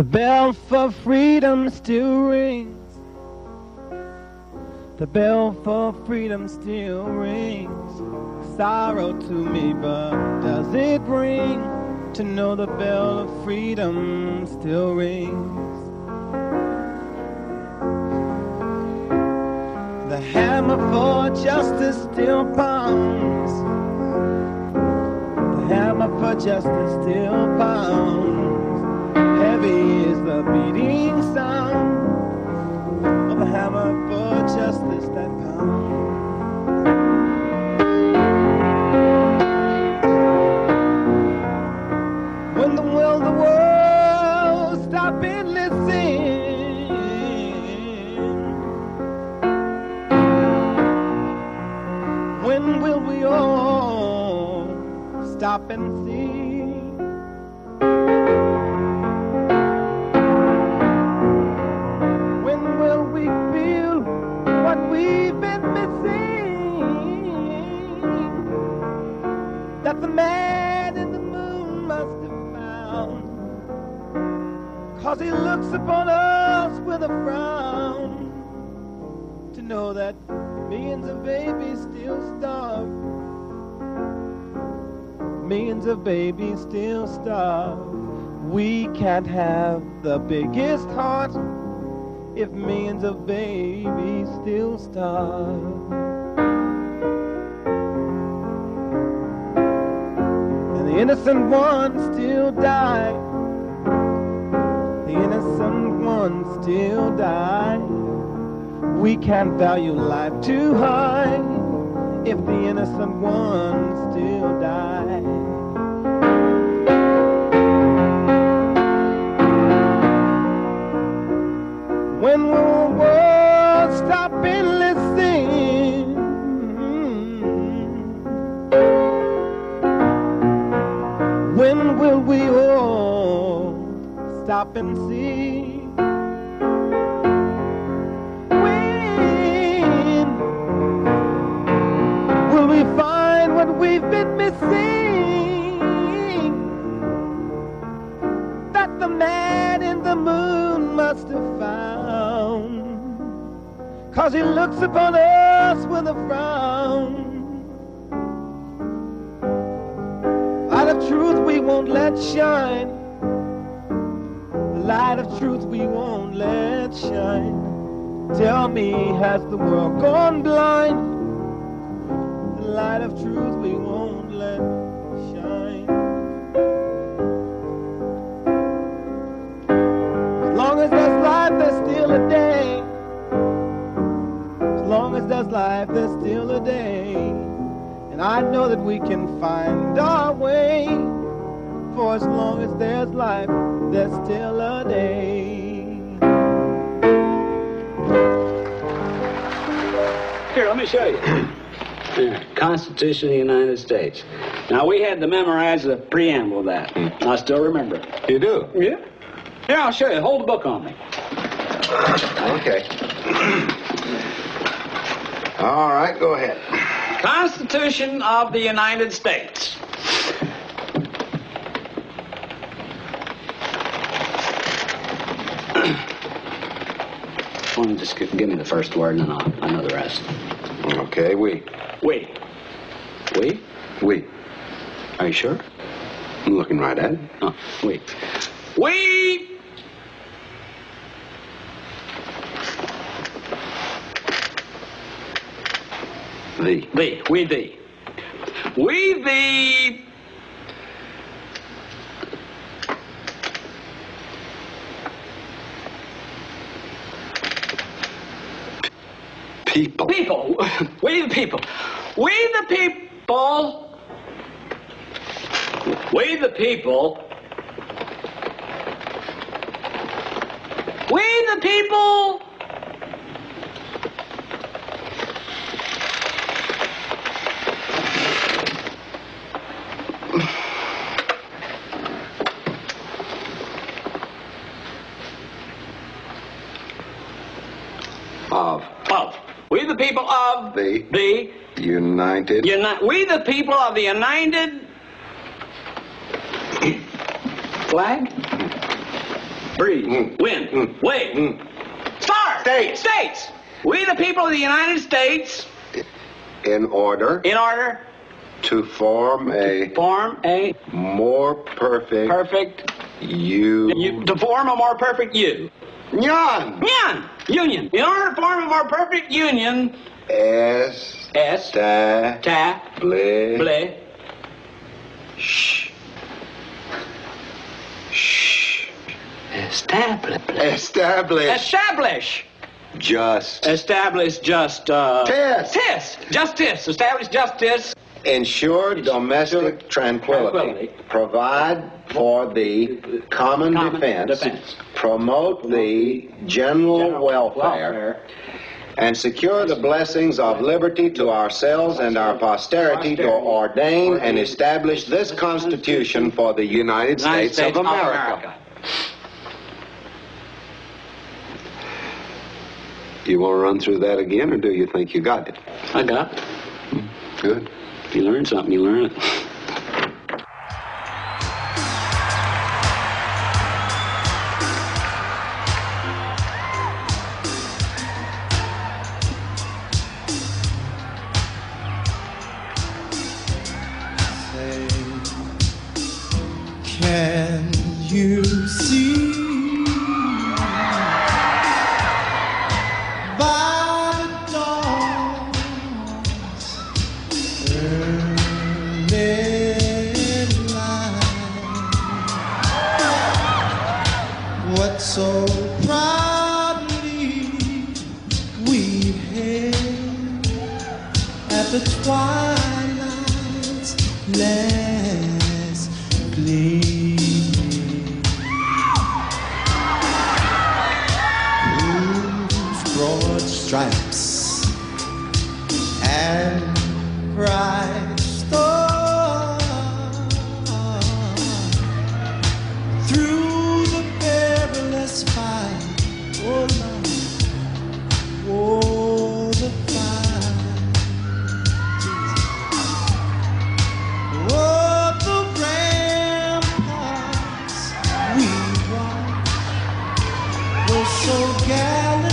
bell for freedom still rings. The bell for freedom still rings. Sorrow to me, but does it ring to know the bell of freedom still rings? The hammer for justice still pounds. The hammer for justice still pounds. Heavy is the beating sound of the hammer for justice that pounds. When will the world stop endless sin? When will we all stop and see? When will we feel what we've been missing? That the man in the moon must have found, 'cause he looks upon us with a frown, to know that millions of babies still starve. Millions of babies still starve. We can't have the biggest heart if millions of babies still starve. And the innocent ones still die. The innocent ones still die. We can't value life too high if the innocent ones still die. When will the world stop endless sin? When will we all stop and see? We find what we've been missing, that the man in the moon must have found, 'cause he looks upon us with a frown. Light of truth we won't let shine. The light of truth we won't let shine. Tell me, has the world gone blind? Light of truth we won't let shine. As long as there's life, there's still a day. As long as there's life, there's still a day. And I know that we can find our way. For as long as there's life, there's still a day. Here, let me show you. Constitution of the United States. Now, we had to memorize the preamble of that. I still remember it. You do? Yeah. Here, I'll show you. Hold the book on me. Okay. All right, go ahead. Constitution of the United States. Why don't you just give me the first word and then I know the rest. Okay, we. We. We? We. Are you sure? I'm looking right at it. Oh, we. We! Thee. Thee. We thee. We thee. People. People. We the people. We the people. We the people. We the people. Of. We the people of the United. We the people of the United flag. Breeze. Wind. Wave. Stars. States. We the people of the United States. In order to form a more perfect you. To form a more perfect you. Union. Union. In order to form a more perfect union. Establish. Establish justice. Ensure domestic tranquility. Provide for the common defense. Promote the general welfare. And secure the blessings of liberty to ourselves and our posterity to ordain and establish this Constitution for the United States of America. You want to run through that again, or do you think you got it? I got it. Good. If you learn something, you learn it. Can you see by the dawn's early light what so proudly we hailed at the twilight's last gleam? Stripes and bright stars through the perilous fight, oh Lord, oh the fight, oh the ramparts we walked were so gallantly.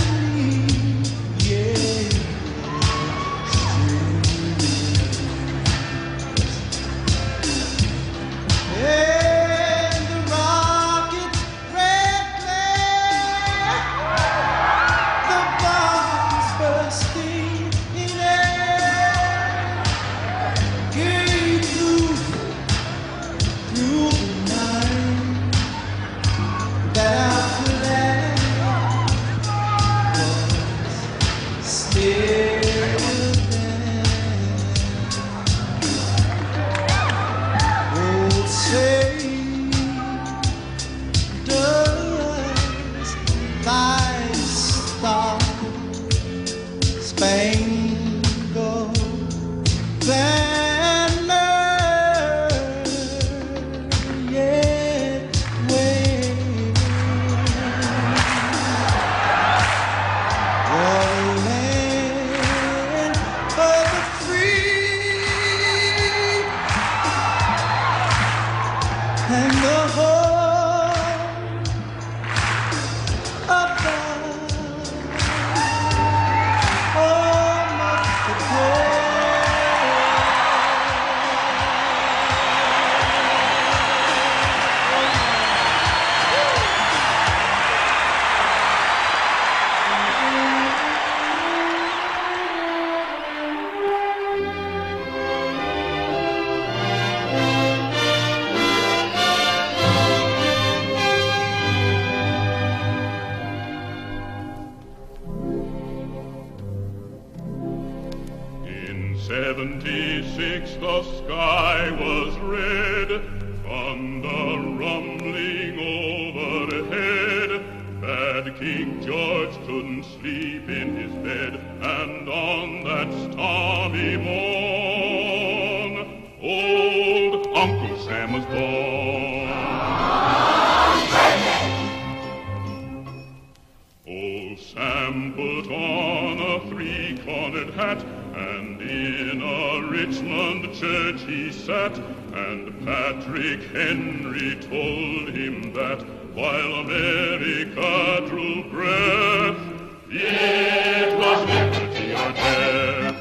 And Patrick Henry told him that while America drew breath. It was liberty or death.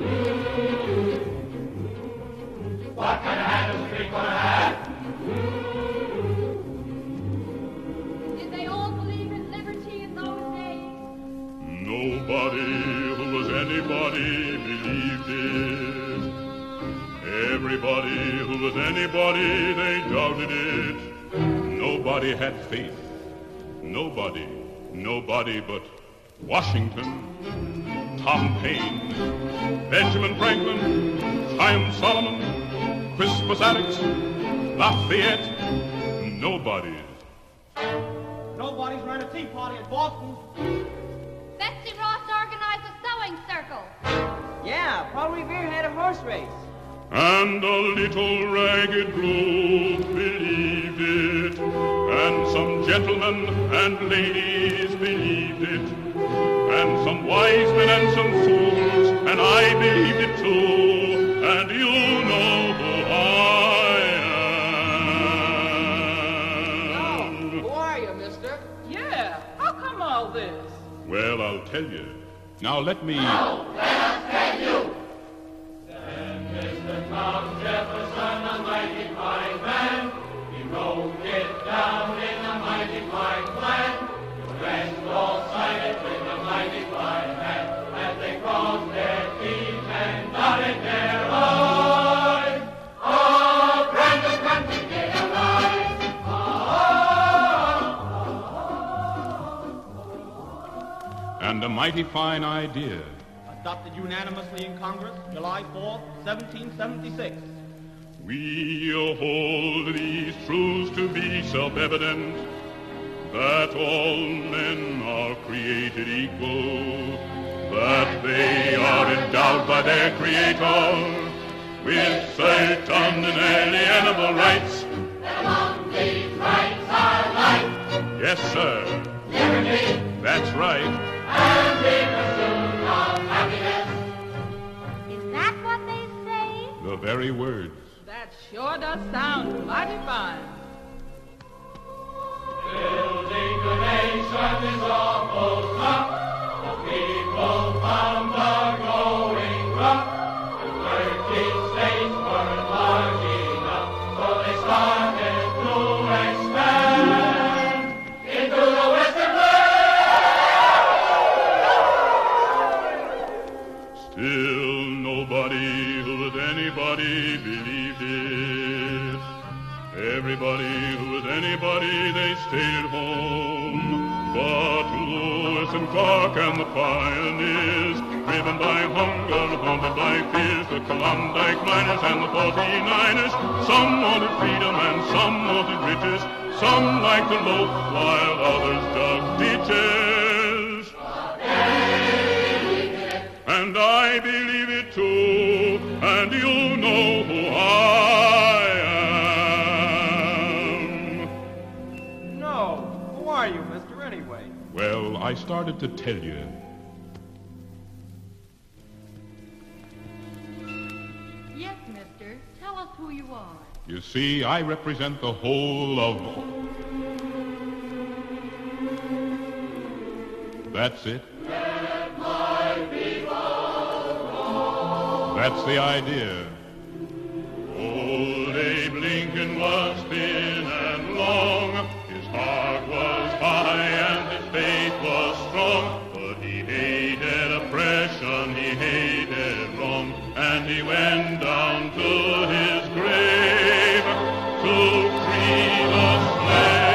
What kind of hat is Street gonna have? Did they all believe in liberty in those days? Nobody who was anybody believed it. Everybody who was anybody, they doubted it. Nobody had faith. Nobody but Washington, Tom Paine, Benjamin Franklin, Chaim Solomon, Crispus Attucks, Lafayette. Nobody's Run a tea party at Boston. Betsy Ross organized a sewing circle. Yeah, Paul Revere had a horse race. And a little ragged group believed it, and some gentlemen and ladies believed it, and some wise men and some fools, and I believed it too, and you know who I am. Oh, who are you, mister? Yeah, how come all this? Well, I'll tell you. Now let me... No, let us tell you. Mr. Thomas Jefferson, a mighty fine man. He wrote it down in a mighty fine plan. The rest all signed it with a mighty fine hand. As they crossed their T's and dotted their I's. Oh, grand the country did arise. And a mighty fine idea. Adopted unanimously in Congress, July 4th, 1776. We hold these truths to be self-evident, that all men are created equal, that they are endowed by their Creator with certain inalienable rights. And among these rights are life, Yes, sir. liberty, That's right. and the pursuit of happiness. Is that what they say? The very words. That sure does sound mighty fine. Building the nation is almost up. The people found are going rough. The 13 states weren't large enough, so they started to expand into the Western world. Still nobody who was anybody believed it. Everybody who was anybody, they stayed at home. But Lewis and Clark and the pioneers, driven by hunger, haunted by fears, the Klondike miners and the 49ers, some wanted freedom and some wanted riches, some liked to loaf while others dug ditches. And I believe it too, and you know who I am. No, who are you, mister, anyway? Well, I started to tell you. Yes, mister. Tell us who you are. You see, I represent the whole of... That's it. That's the idea. Old Abe Lincoln was thin and long. His heart was high and his faith was strong. But he hated oppression, he hated wrong. And he went down to his grave to free the slave.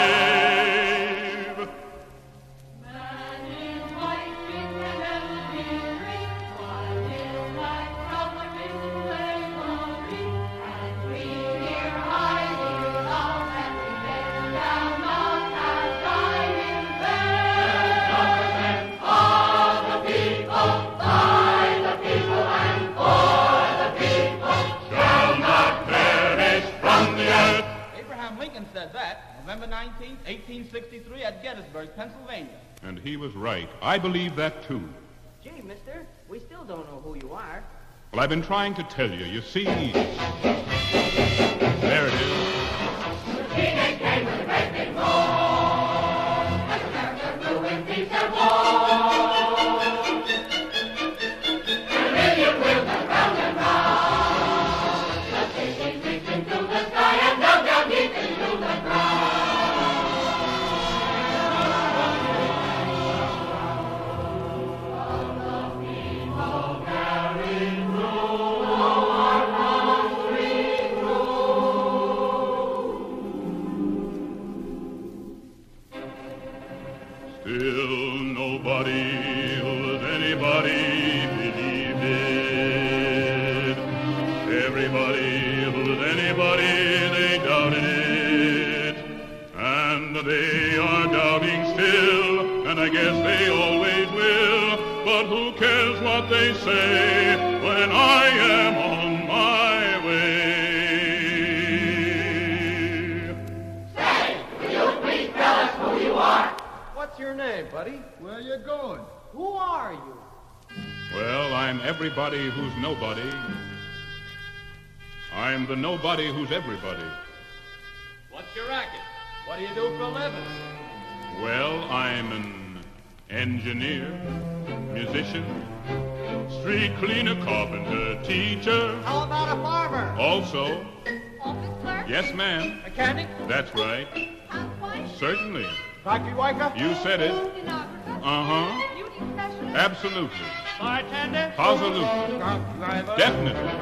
Man is white, big and heavily free. While his life proclamation slavery. And we here hiding long as we lay down on our dying bed. Government of the people, by the people, and for the people, Shall not perish from the earth. Abraham Lincoln said that November 19, 1863 at Gettysburg, Pennsylvania. And he was right. I believe that too. Gee, mister, we still don't know who you are. Well, I've been trying to tell you. You see, there it is. teenage gang with a great big roar. As America grew in peace and war. And a million wheels went round and round. The station reached into the sky and dug down deep into the ground. Still nobody who's anybody believed it. Everybody who's anybody, they doubted it. And they are doubting still, and I guess they always will. But who cares what they say when I am on my way? Say, will you please tell us who you are? What's your name, buddy? Where you going? Who are you? Well, I'm everybody who's nobody. I'm the nobody who's everybody. What's your racket? What do you do for a living? Well, I'm an engineer, musician, street cleaner, carpenter, teacher. How about a farmer? Also, Office clerk? yes, ma'am. Mechanic? That's right. Housewife? Certainly. Factory worker? You said it. Stenographer? Uh-huh. Beauty specialist? Absolutely. Bartender? Positively. Truck driver? Definitely.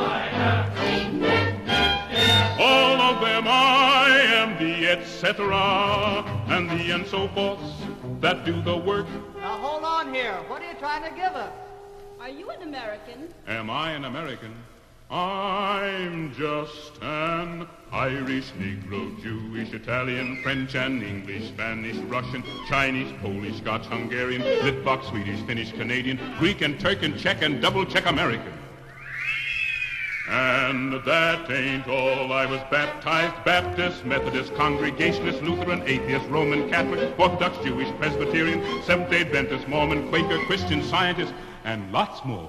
All of them I am the etc. and the and so forths that do the work. Now hold on here. What are you trying to give us? Are you an American? Am I an American? I'm just an Irish, Negro, Jewish, Italian, French and English, Spanish, Russian, Chinese, Polish, Scotch, Hungarian, Litvak, Swedish, Finnish, Canadian, Greek and Turk and Czech and double Czech American. And that ain't all. I was baptized Baptist, Methodist, Congregationalist, Lutheran, Atheist, Roman Catholic, Orthodox, Jewish, Presbyterian, Seventh-day Adventist, Mormon, Quaker, Christian, Scientist, and lots more.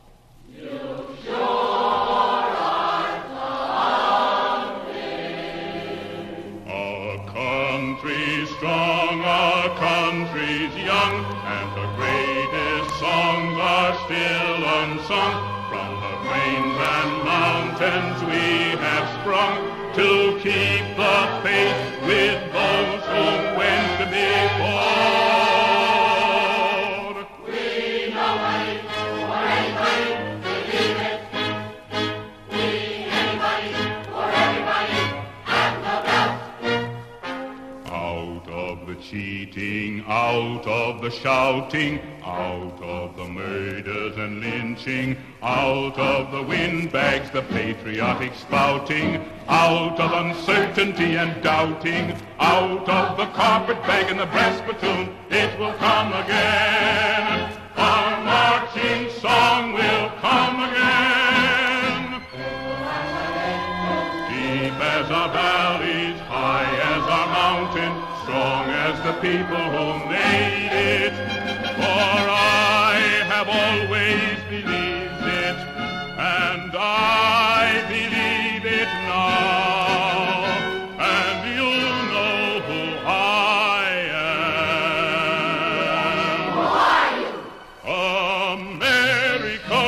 Our country's strong, our country's young, and the greatest songs are still unsung. From the plains and mountains we have sprung to keep the faith with those who went before. We nobody or anybody believe it. We anybody or everybody have the best. Out of the cheating, out of the shouting, out of the murders and lynching, out of the windbags, the patriotic spouting, out of uncertainty and doubting, out of the carpetbag and the brass spittoon, it will come again. Our marching song will come again. Deep as our valleys, high as our mountains, strong as the people who made it. For I have always believed it, and I believe it now. And you know who I am. Who are you? America.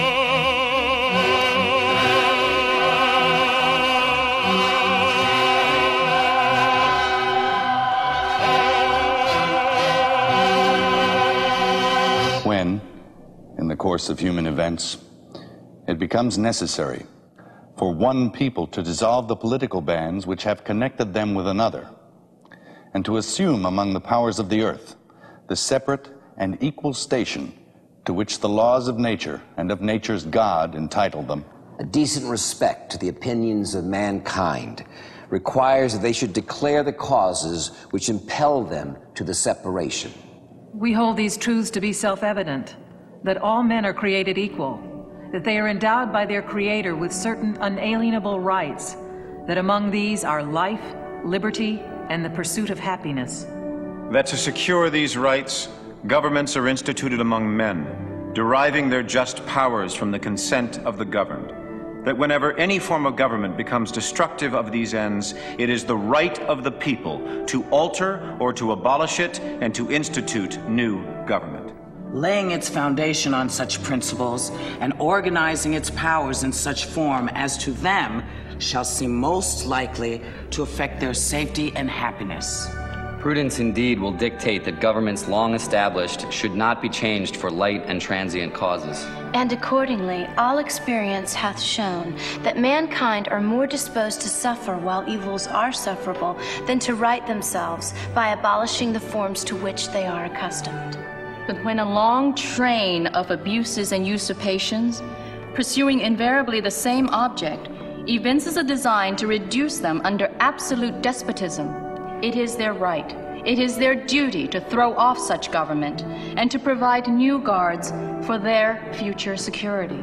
When, in the course of human events, it becomes necessary for one people to dissolve the political bands which have connected them with another, and to assume among the powers of the earth the separate and equal station to which the laws of nature and of nature's God entitle them. A decent respect to the opinions of mankind requires that they should declare the causes which impel them to the separation. We hold these truths to be self-evident, that all men are created equal, that they are endowed by their Creator with certain unalienable rights, that among these are life, liberty, and the pursuit of happiness. That to secure these rights, governments are instituted among men, deriving their just powers from the consent of the governed. that whenever any form of government becomes destructive of these ends, it is the right of the people to alter or to abolish it and to institute new government. Laying its foundation on such principles and organizing its powers in such form as to them shall seem most likely to affect their safety and happiness. Prudence indeed will dictate that governments long established should not be changed for light and transient causes. And accordingly, all experience hath shown that mankind are more disposed to suffer while evils are sufferable than to right themselves by abolishing the forms to which they are accustomed. But when a long train of abuses and usurpations, pursuing invariably the same object, evinces a design to reduce them under absolute despotism, it is their right, it is their duty to throw off such government and to provide new guards for their future security.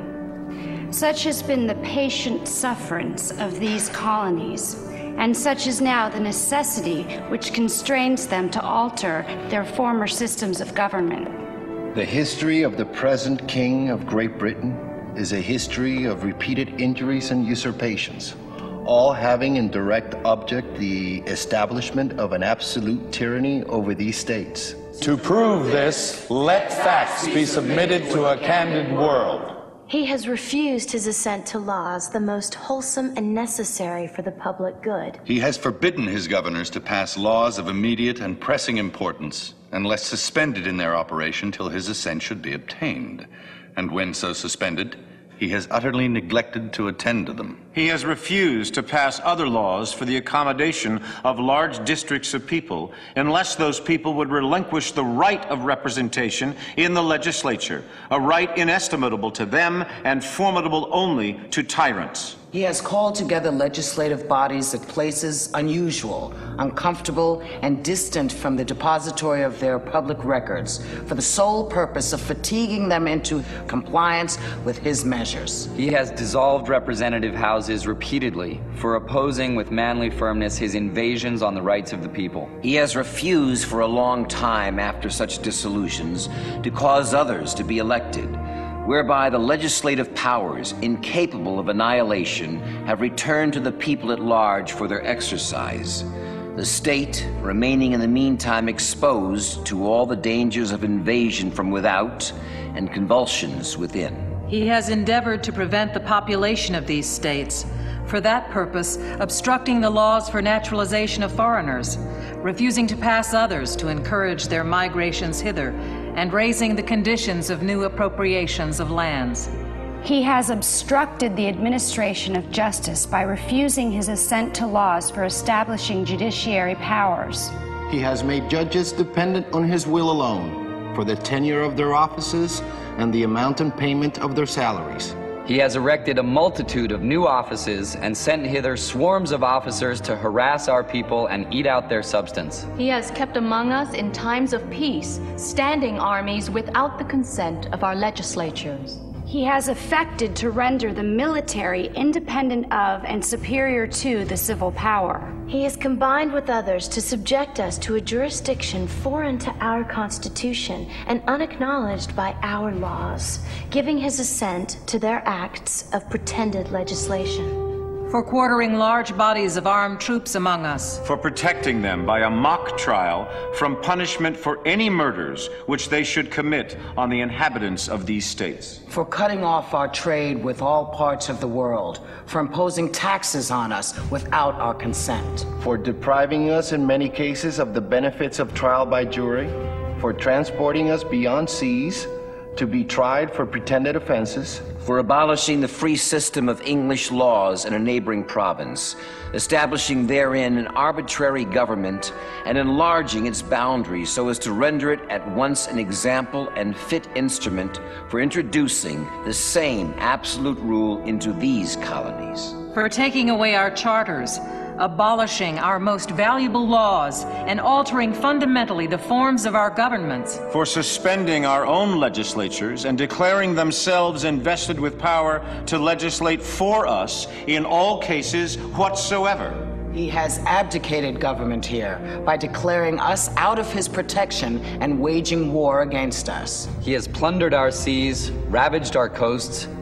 Such has been the patient sufferance of these colonies, and such is now the necessity which constrains them to alter their former systems of government. The history of the present King of Great Britain is a history of repeated injuries and usurpations, all having in direct object the establishment of an absolute tyranny over these states. To prove this, let facts be submitted to a candid world. He has refused his assent to laws the most wholesome and necessary for the public good. He has forbidden his governors to pass laws of immediate and pressing importance, unless suspended in their operation till his assent should be obtained. And when so suspended, he has utterly neglected to attend to them. He has refused to pass other laws for the accommodation of large districts of people unless those people would relinquish the right of representation in the legislature, a right inestimable to them and formidable only to tyrants. He has called together legislative bodies at places unusual, uncomfortable, and distant from the depository of their public records for the sole purpose of fatiguing them into compliance with his measures. He has dissolved representative houses repeatedly for opposing with manly firmness his invasions on the rights of the people. He has refused for a long time after such dissolutions to cause others to be elected, whereby the legislative powers, incapable of annihilation, have returned to the people at large for their exercise, the state remaining in the meantime exposed to all the dangers of invasion from without and convulsions within. He has endeavored to prevent the population of these states, for that purpose obstructing the laws for naturalization of foreigners, refusing to pass others to encourage their migrations hither, and raising the conditions of new appropriations of lands. He has obstructed the administration of justice by refusing his assent to laws for establishing judiciary powers. He has made judges dependent on his will alone for the tenure of their offices and the amount and payment of their salaries. He has erected a multitude of new offices and sent hither swarms of officers to harass our people and eat out their substance. He has kept among us in times of peace standing armies without the consent of our legislatures. He has affected to render the military independent of and superior to the civil power. He has combined with others to subject us to a jurisdiction foreign to our Constitution and unacknowledged by our laws, giving his assent to their acts of pretended legislation. For quartering large bodies of armed troops among us. For protecting them by a mock trial from punishment for any murders which they should commit on the inhabitants of these states. For cutting off our trade with all parts of the world. For imposing taxes on us without our consent. For depriving us in many cases of the benefits of trial by jury. For transporting us beyond seas to be tried for pretended offenses. For abolishing the free system of English laws in a neighboring province, establishing therein an arbitrary government, and enlarging its boundaries so as to render it at once an example and fit instrument for introducing the same absolute rule into these colonies. For taking away our charters, abolishing our most valuable laws, and altering fundamentally the forms of our governments. For suspending our own legislatures and declaring themselves invested with power to legislate for us in all cases whatsoever. He has abdicated government here by declaring us out of his protection and waging war against us. He has plundered our seas, ravaged our coasts,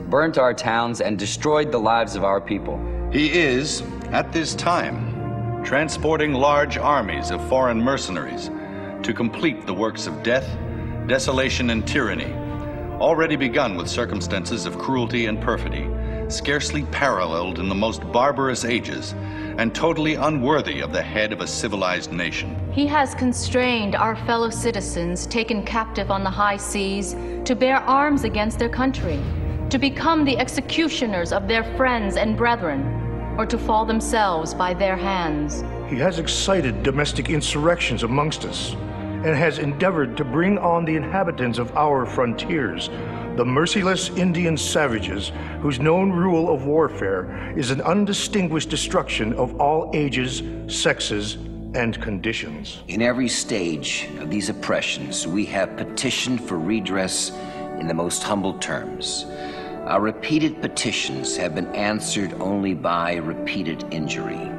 burnt our towns, and destroyed the lives of our people. He is, at this time, transporting large armies of foreign mercenaries to complete the works of death, desolation, and tyranny, already begun with circumstances of cruelty and perfidy, scarcely paralleled in the most barbarous ages, and totally unworthy of the head of a civilized nation. He has constrained our fellow citizens taken captive on the high seas to bear arms against their country, to become the executioners of their friends and brethren, or to fall themselves by their hands. He has excited domestic insurrections amongst us, and has endeavored to bring on the inhabitants of our frontiers the merciless Indian savages whose known rule of warfare is an undistinguished destruction of all ages, sexes, and conditions. In every stage of these oppressions, we have petitioned for redress in the most humble terms. Our repeated petitions have been answered only by repeated injury.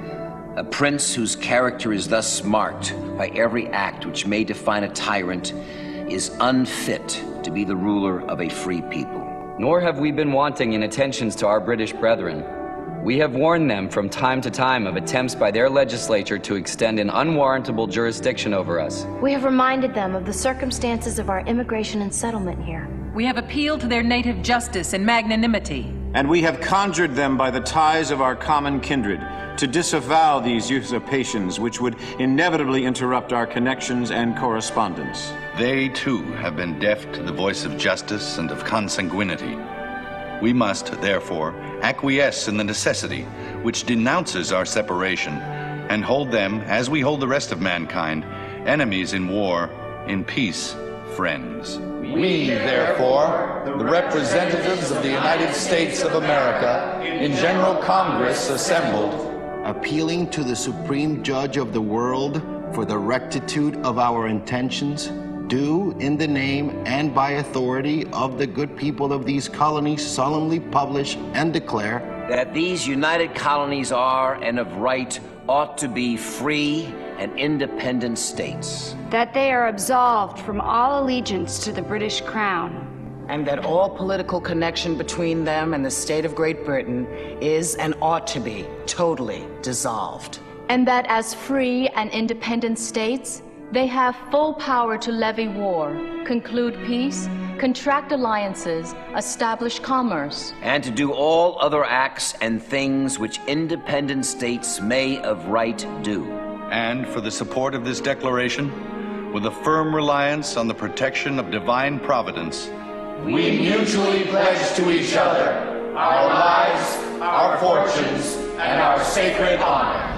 A prince whose character is thus marked by every act which may define a tyrant is unfit to be the ruler of a free people. Nor have we been wanting in attentions to our British brethren. We have warned them from time to time of attempts by their legislature to extend an unwarrantable jurisdiction over us. We have reminded them of the circumstances of our immigration and settlement here. We have appealed to their native justice and magnanimity. And we have conjured them by the ties of our common kindred to disavow these usurpations which would inevitably interrupt our connections and correspondence. They, too, have been deaf to the voice of justice and of consanguinity. We must, therefore, acquiesce in the necessity which denounces our separation, and hold them, as we hold the rest of mankind, enemies in war, in peace, friends. We, therefore, the representatives of the United States of America, in General Congress assembled, appealing to the Supreme Judge of the world for the rectitude of our intentions, do, in the name and by authority of the good people of these colonies, solemnly publish and declare that these united colonies are, and of right, ought to be free and independent states. That they are absolved from all allegiance to the British Crown. And that all political connection between them and the state of Great Britain is and ought to be totally dissolved. And that as free and independent states, they have full power to levy war, conclude peace, contract alliances, establish commerce, and to do all other acts and things which independent states may of right do. And for the support of this declaration, with a firm reliance on the protection of divine providence, we mutually pledge to each other our lives, our fortunes, and our sacred honor.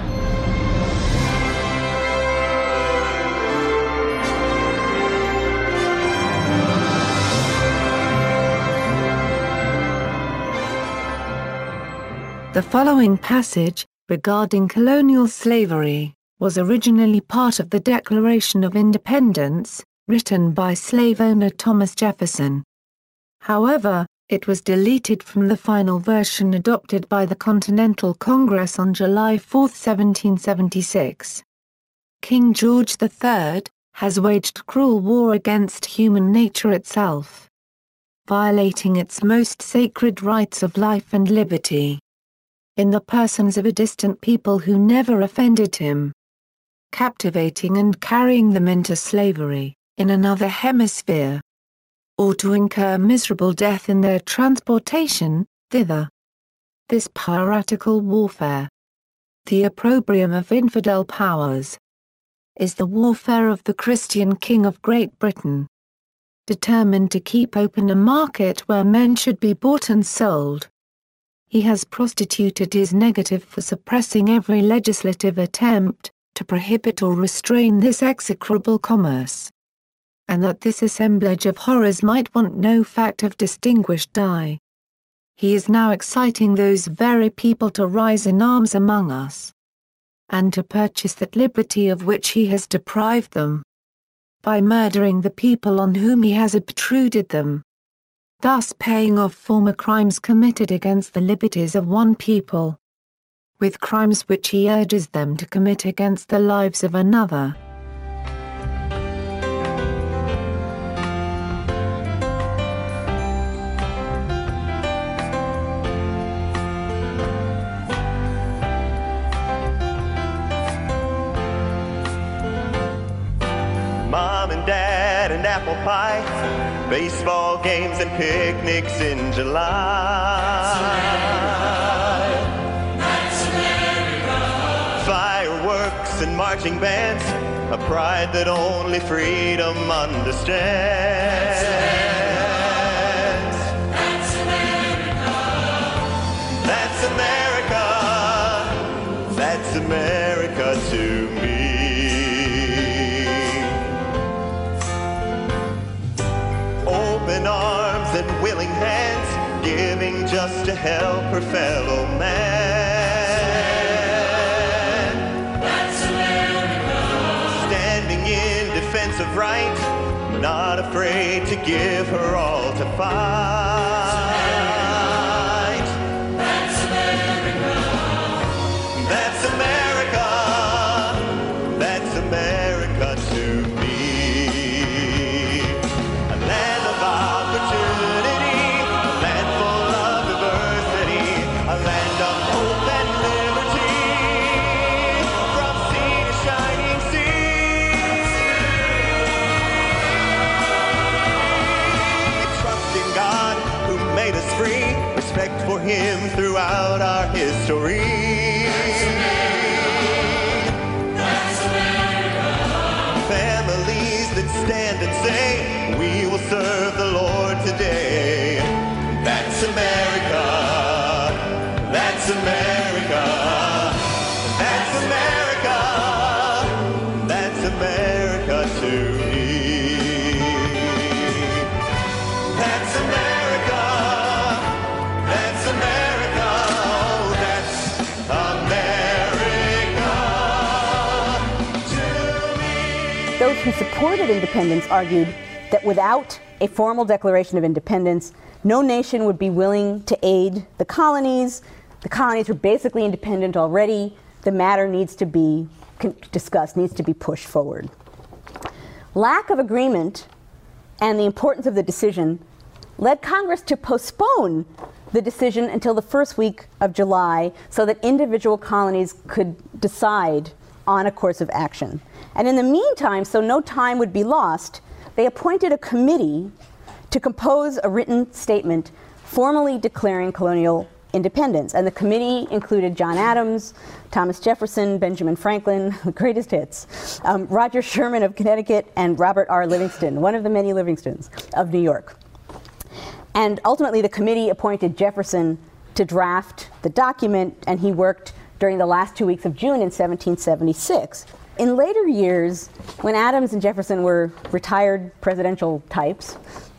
The following passage regarding colonial slavery was originally part of the Declaration of Independence, written by slave owner Thomas Jefferson. However, it was deleted from the final version adopted by the Continental Congress on July 4, 1776. King George III has waged cruel war against human nature itself, violating its most sacred rights of life and liberty, in the persons of a distant people who never offended him, captivating and carrying them into slavery, in another hemisphere, or to incur miserable death in their transportation thither. This piratical warfare, the opprobrium of infidel powers, is the warfare of the Christian King of Great Britain, determined to keep open a market where men should be bought and sold. He has prostituted his negative for suppressing every legislative attempt to prohibit or restrain this execrable commerce. And that this assemblage of horrors might want no fact of distinguished dye, he is now exciting those very people to rise in arms among us, and to purchase that liberty of which he has deprived them, by murdering the people on whom he has obtruded them, thus paying off former crimes committed against the liberties of one people, with crimes which he urges them to commit against the lives of another. apple pie, baseball games and picnics in July. That's America. Fireworks and marching bands, a pride that only freedom understands. That's America. That's America. That's America to me. Open arms and willing hands, giving just to help her fellow man. That's America. Standing in defense of right, not afraid to give her all to fight. That's America. That's America. That's America to me. A land of opportunity, a land full of diversity, a land of hope and liberty, from sea to shining sea. Trust in God who made us free, respect for Him throughout our history. That's America. Families that stand and say, we will serve the Lord today. That's America. That's America. That's America. That's America to me. That's America. That's America. Oh, that's America to me. Those who supported independence argued that without a formal declaration of independence, no nation would be willing to aid the colonies. The colonies were basically independent already. The matter needs to be discussed, needs to be pushed forward. Lack of agreement and the importance of the decision led Congress to postpone the decision until the first week of July so that individual colonies could decide on a course of action. And in the meantime, so no time would be lost, they appointed a committee to compose a written statement formally declaring colonial independence. And the committee included John Adams, Thomas Jefferson, Benjamin Franklin, the greatest hits, Roger Sherman of Connecticut, and Robert R. Livingston, one of the many Livingstons of New York. And ultimately, the committee appointed Jefferson to draft the document, and he worked during the last 2 weeks of June in 1776. In later years, when Adams and Jefferson were retired presidential types,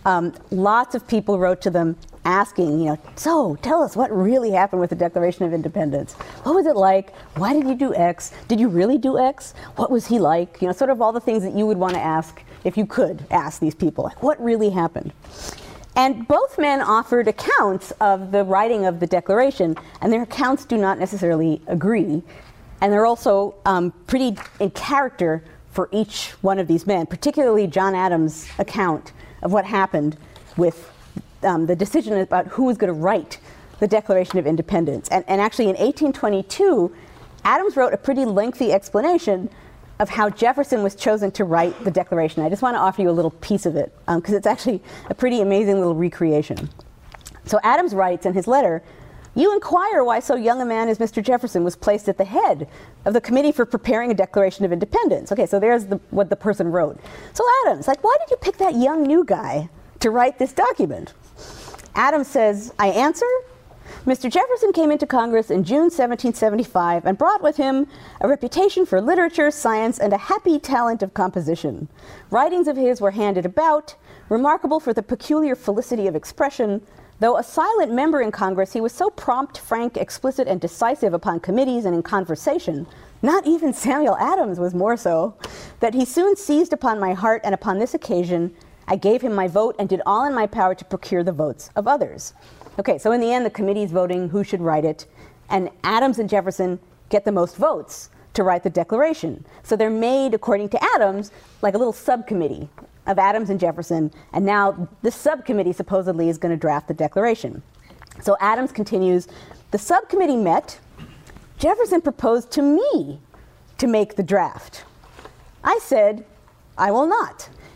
lots of people wrote to them asking, so tell us what really happened with the Declaration of Independence. What was it like? Why did you do X? Did you really do X? What was he like? Sort of all the things that you would want to ask if you could ask these people. Like, what really happened? And both men offered accounts of the writing of the Declaration, and their accounts do not necessarily agree. And they're also pretty in character for each one of these men, particularly John Adams' account of what happened with the decision about who was going to write the Declaration of Independence. And actually in 1822, Adams wrote a pretty lengthy explanation of how Jefferson was chosen to write the Declaration. I just want to offer you a little piece of it, because it's actually a pretty amazing little recreation. So Adams writes in his letter, "You inquire why so young a man as Mr. Jefferson was placed at the head of the committee for preparing a Declaration of Independence." Okay, so there's what the person wrote. So Adams, why did you pick that young new guy to write this document? Adams says, I answer, Mr. Jefferson came into Congress in June 1775 and brought with him a reputation for literature, science, and a happy talent of composition. Writings of his were handed about, remarkable for the peculiar felicity of expression. Though a silent member in Congress, he was so prompt, frank, explicit, and decisive upon committees and in conversation, not even Samuel Adams was more so, that he soon seized upon my heart, and upon this occasion I gave him my vote and did all in my power to procure the votes of others. Okay, so in the end, the committee's voting who should write it, and Adams and Jefferson get the most votes to write the Declaration. So they're made, according to Adams, like a little subcommittee of Adams and Jefferson, and now this subcommittee supposedly is going to draft the Declaration. So Adams continues, the subcommittee met. Jefferson proposed to me to make the draft. I said, I will not.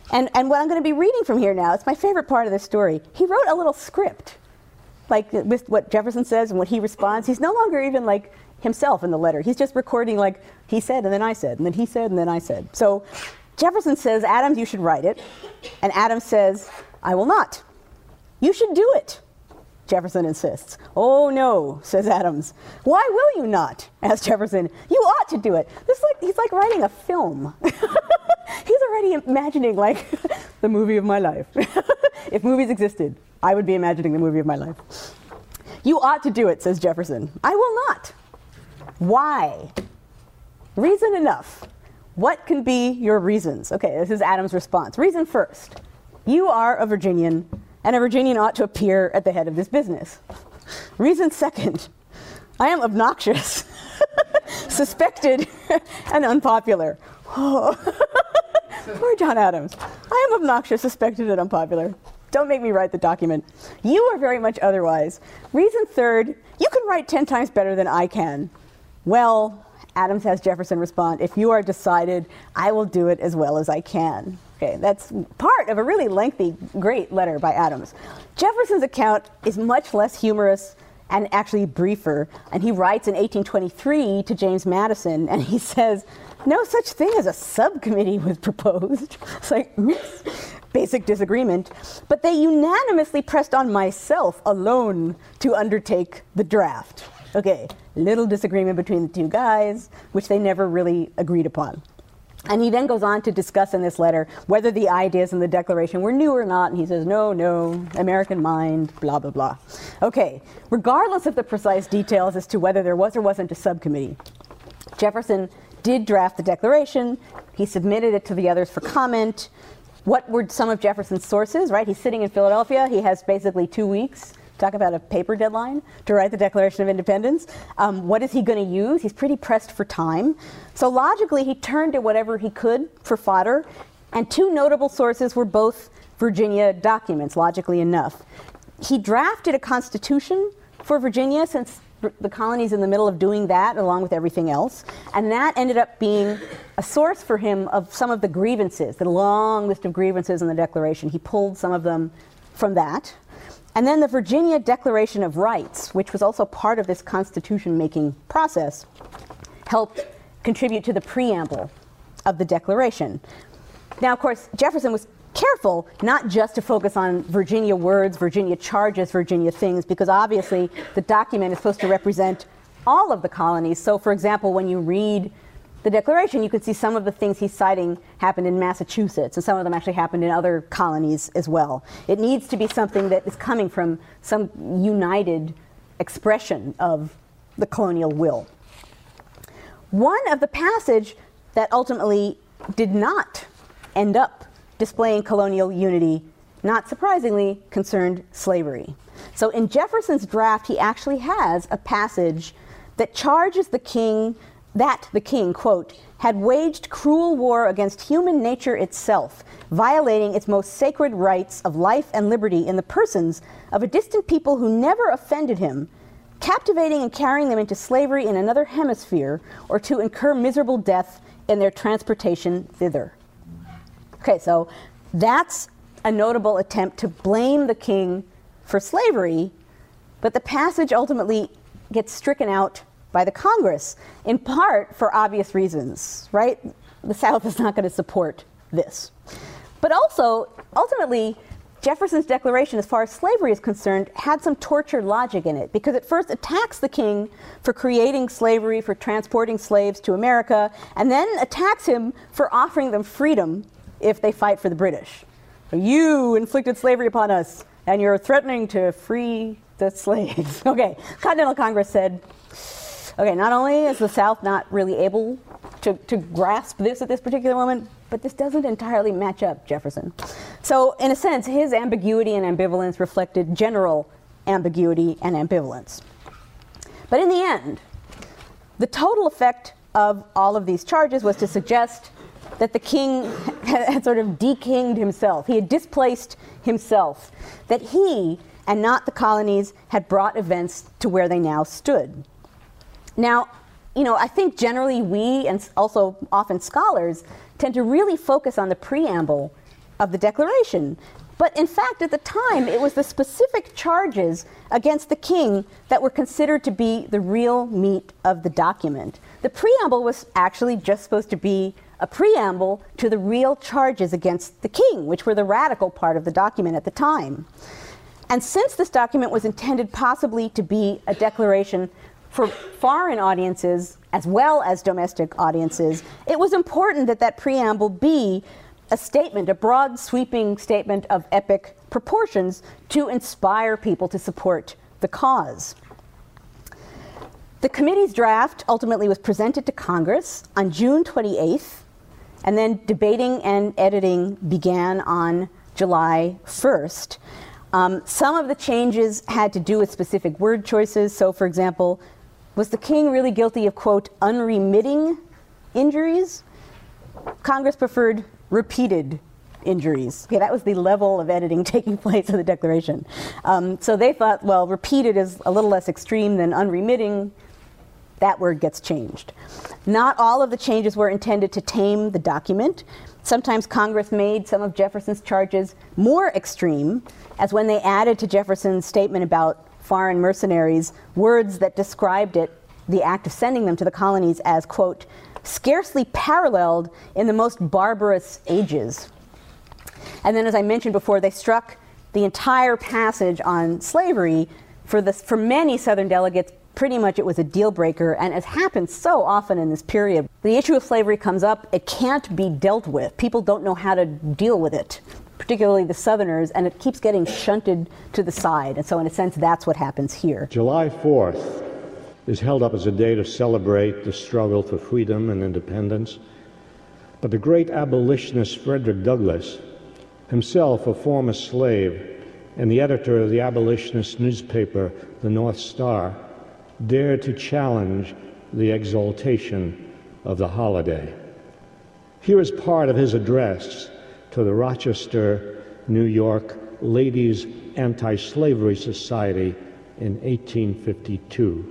And what I'm going to be reading from here now, it's my favorite part of the story. He wrote a little script, like with what Jefferson says and what he responds. He's no longer even like himself in the letter. He's just recording like he said and then I said, and then he said and then I said. So Jefferson says, Adams, you should write it. And Adams says, I will not. You should do it. Jefferson insists. Oh no, says Adams. Why will you not? Asks Jefferson. You ought to do it. He's like writing a film. He's already imagining like the movie of my life. If movies existed, I would be imagining the movie of my life. You ought to do it, says Jefferson. I will not. Why? Reason enough. What can be your reasons? Okay, this is Adams' response. Reason first. You are a Virginian, and a Virginian ought to appear at the head of this business. Reason second. I am obnoxious, suspected, and unpopular. Oh. Poor John Adams. I am obnoxious, suspected, and unpopular. Don't make me write the document. You are very much otherwise. Reason third, you can write 10 times better than I can. Well, Adams has Jefferson respond, if you are decided, I will do it as well as I can. Okay, that's part of a really lengthy, great letter by Adams. Jefferson's account is much less humorous and actually briefer, and he writes in 1823 to James Madison, and he says, no such thing as a subcommittee was proposed. It's like, basic disagreement. But they unanimously pressed on myself alone to undertake the draft. Okay, little disagreement between the two guys, which they never really agreed upon. And he then goes on to discuss in this letter whether the ideas in the Declaration were new or not, and he says, no, American mind, blah, blah, blah. Okay, regardless of the precise details as to whether there was or wasn't a subcommittee, Jefferson did draft the Declaration. He submitted it to the others for comment. What were some of Jefferson's sources, right? He's sitting in Philadelphia. He has basically 2 weeks. Talk about a paper deadline to write the Declaration of Independence. What is he going to use? He's pretty pressed for time. So logically, he turned to whatever he could for fodder. And two notable sources were both Virginia documents, logically enough. He drafted a constitution for Virginia, since the colony's in the middle of doing that along with everything else. And that ended up being a source for him of some of the grievances, the long list of grievances in the Declaration. He pulled some of them from that. And then the Virginia Declaration of Rights, which was also part of this constitution-making process, helped contribute to the preamble of the Declaration. Now, of course, Jefferson was careful not just to focus on Virginia words, Virginia charges, Virginia things, because obviously the document is supposed to represent all of the colonies. So, for example, when you read the Declaration, you can see some of the things he's citing happened in Massachusetts, and some of them actually happened in other colonies as well. It needs to be something that is coming from some united expression of the colonial will. One of the passage that ultimately did not end up displaying colonial unity, not surprisingly, concerned slavery. So in Jefferson's draft, he actually has a passage that charges the king, quote, had waged cruel war against human nature itself, violating its most sacred rights of life and liberty in the persons of a distant people who never offended him, captivating and carrying them into slavery in another hemisphere, or to incur miserable death in their transportation thither. Okay, so that's a notable attempt to blame the king for slavery, but the passage ultimately gets stricken out by the Congress, in part for obvious reasons, right? The South is not going to support this. But also, ultimately, Jefferson's Declaration, as far as slavery is concerned, had some tortured logic in it, because it first attacks the king for creating slavery, for transporting slaves to America, and then attacks him for offering them freedom if they fight for the British. You inflicted slavery upon us, and you're threatening to free the slaves. Okay, Continental Congress said, okay, not only is the South not really able to grasp this at this particular moment, but this doesn't entirely match up, Jefferson. So, in a sense, his ambiguity and ambivalence reflected general ambiguity and ambivalence. But in the end, the total effect of all of these charges was to suggest that the king had sort of de-kinged himself. He had displaced himself, that he, and not the colonies, had brought events to where they now stood. Now, I think generally we, and also often scholars, tend to really focus on the preamble of the Declaration. But in fact, at the time, it was the specific charges against the king that were considered to be the real meat of the document. The preamble was actually just supposed to be a preamble to the real charges against the king, which were the radical part of the document at the time. And since this document was intended possibly to be a declaration for foreign audiences as well as domestic audiences, it was important that that preamble be a statement, a broad sweeping statement of epic proportions to inspire people to support the cause. The committee's draft ultimately was presented to Congress on June 28th, and then debating and editing began on July 1st. Some of the changes had to do with specific word choices. So, for example, was the king really guilty of, quote, unremitting injuries? Congress preferred repeated injuries. Okay, that was the level of editing taking place in the Declaration. So they thought, well, repeated is a little less extreme than unremitting. That word gets changed. Not all of the changes were intended to tame the document. Sometimes Congress made some of Jefferson's charges more extreme, as when they added to Jefferson's statement about foreign mercenaries words that described it, the act of sending them to the colonies, as, quote, scarcely paralleled in the most barbarous ages. And then, as I mentioned before, they struck the entire passage on slavery. For many Southern delegates, pretty much it was a deal breaker, and as happens so often in this period, the issue of slavery comes up, it can't be dealt with. People don't know how to deal with it, particularly the Southerners, and it keeps getting shunted to the side. And so in a sense, that's what happens here. July 4th is held up as a day to celebrate the struggle for freedom and independence. But the great abolitionist Frederick Douglass, himself a former slave and the editor of the abolitionist newspaper, the North Star, dared to challenge the exaltation of the holiday. Here is part of his address to the Rochester, New York Ladies Anti-Slavery Society in 1852.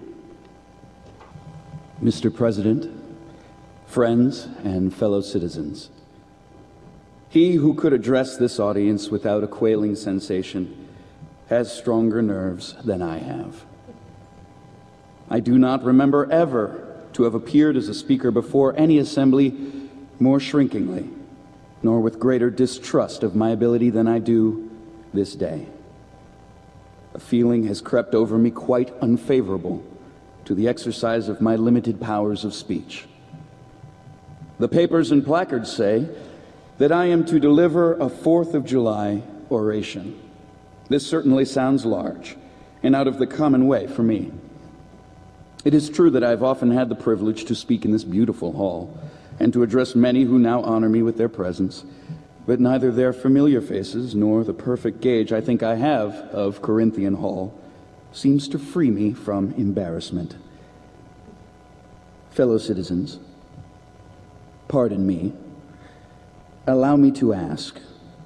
Mr. President, friends, and fellow citizens, he who could address this audience without a quailing sensation has stronger nerves than I have. I do not remember ever to have appeared as a speaker before any assembly more shrinkingly, nor with greater distrust of my ability than I do this day. A feeling has crept over me quite unfavorable to the exercise of my limited powers of speech. The papers and placards say that I am to deliver a 4th of July oration. This certainly sounds large and out of the common way for me. It is true that I've often had the privilege to speak in this beautiful hall and to address many who now honor me with their presence, but neither their familiar faces nor the perfect gauge I think I have of Corinthian Hall seems to free me from embarrassment. Fellow citizens, pardon me. Allow me to ask,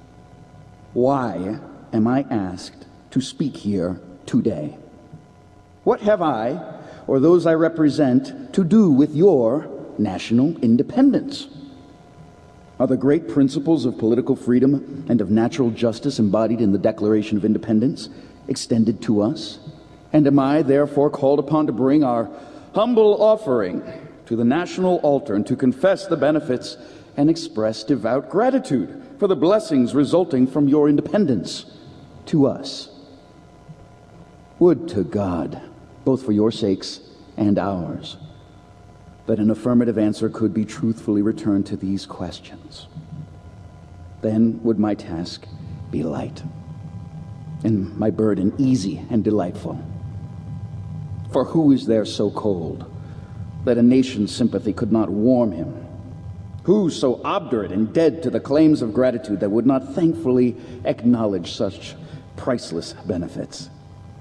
why am I asked to speak here today? What have I, or those I represent, to do with your national independence? Are the great principles of political freedom and of natural justice embodied in the Declaration of Independence extended to us? And am I therefore called upon to bring our humble offering to the national altar and to confess the benefits and express devout gratitude for the blessings resulting from your independence to us? Would to God, both for your sakes and ours, that an affirmative answer could be truthfully returned to these questions. Then would my task be light, and my burden easy and delightful. For who is there so cold that a nation's sympathy could not warm him? Who so obdurate and dead to the claims of gratitude that would not thankfully acknowledge such priceless benefits?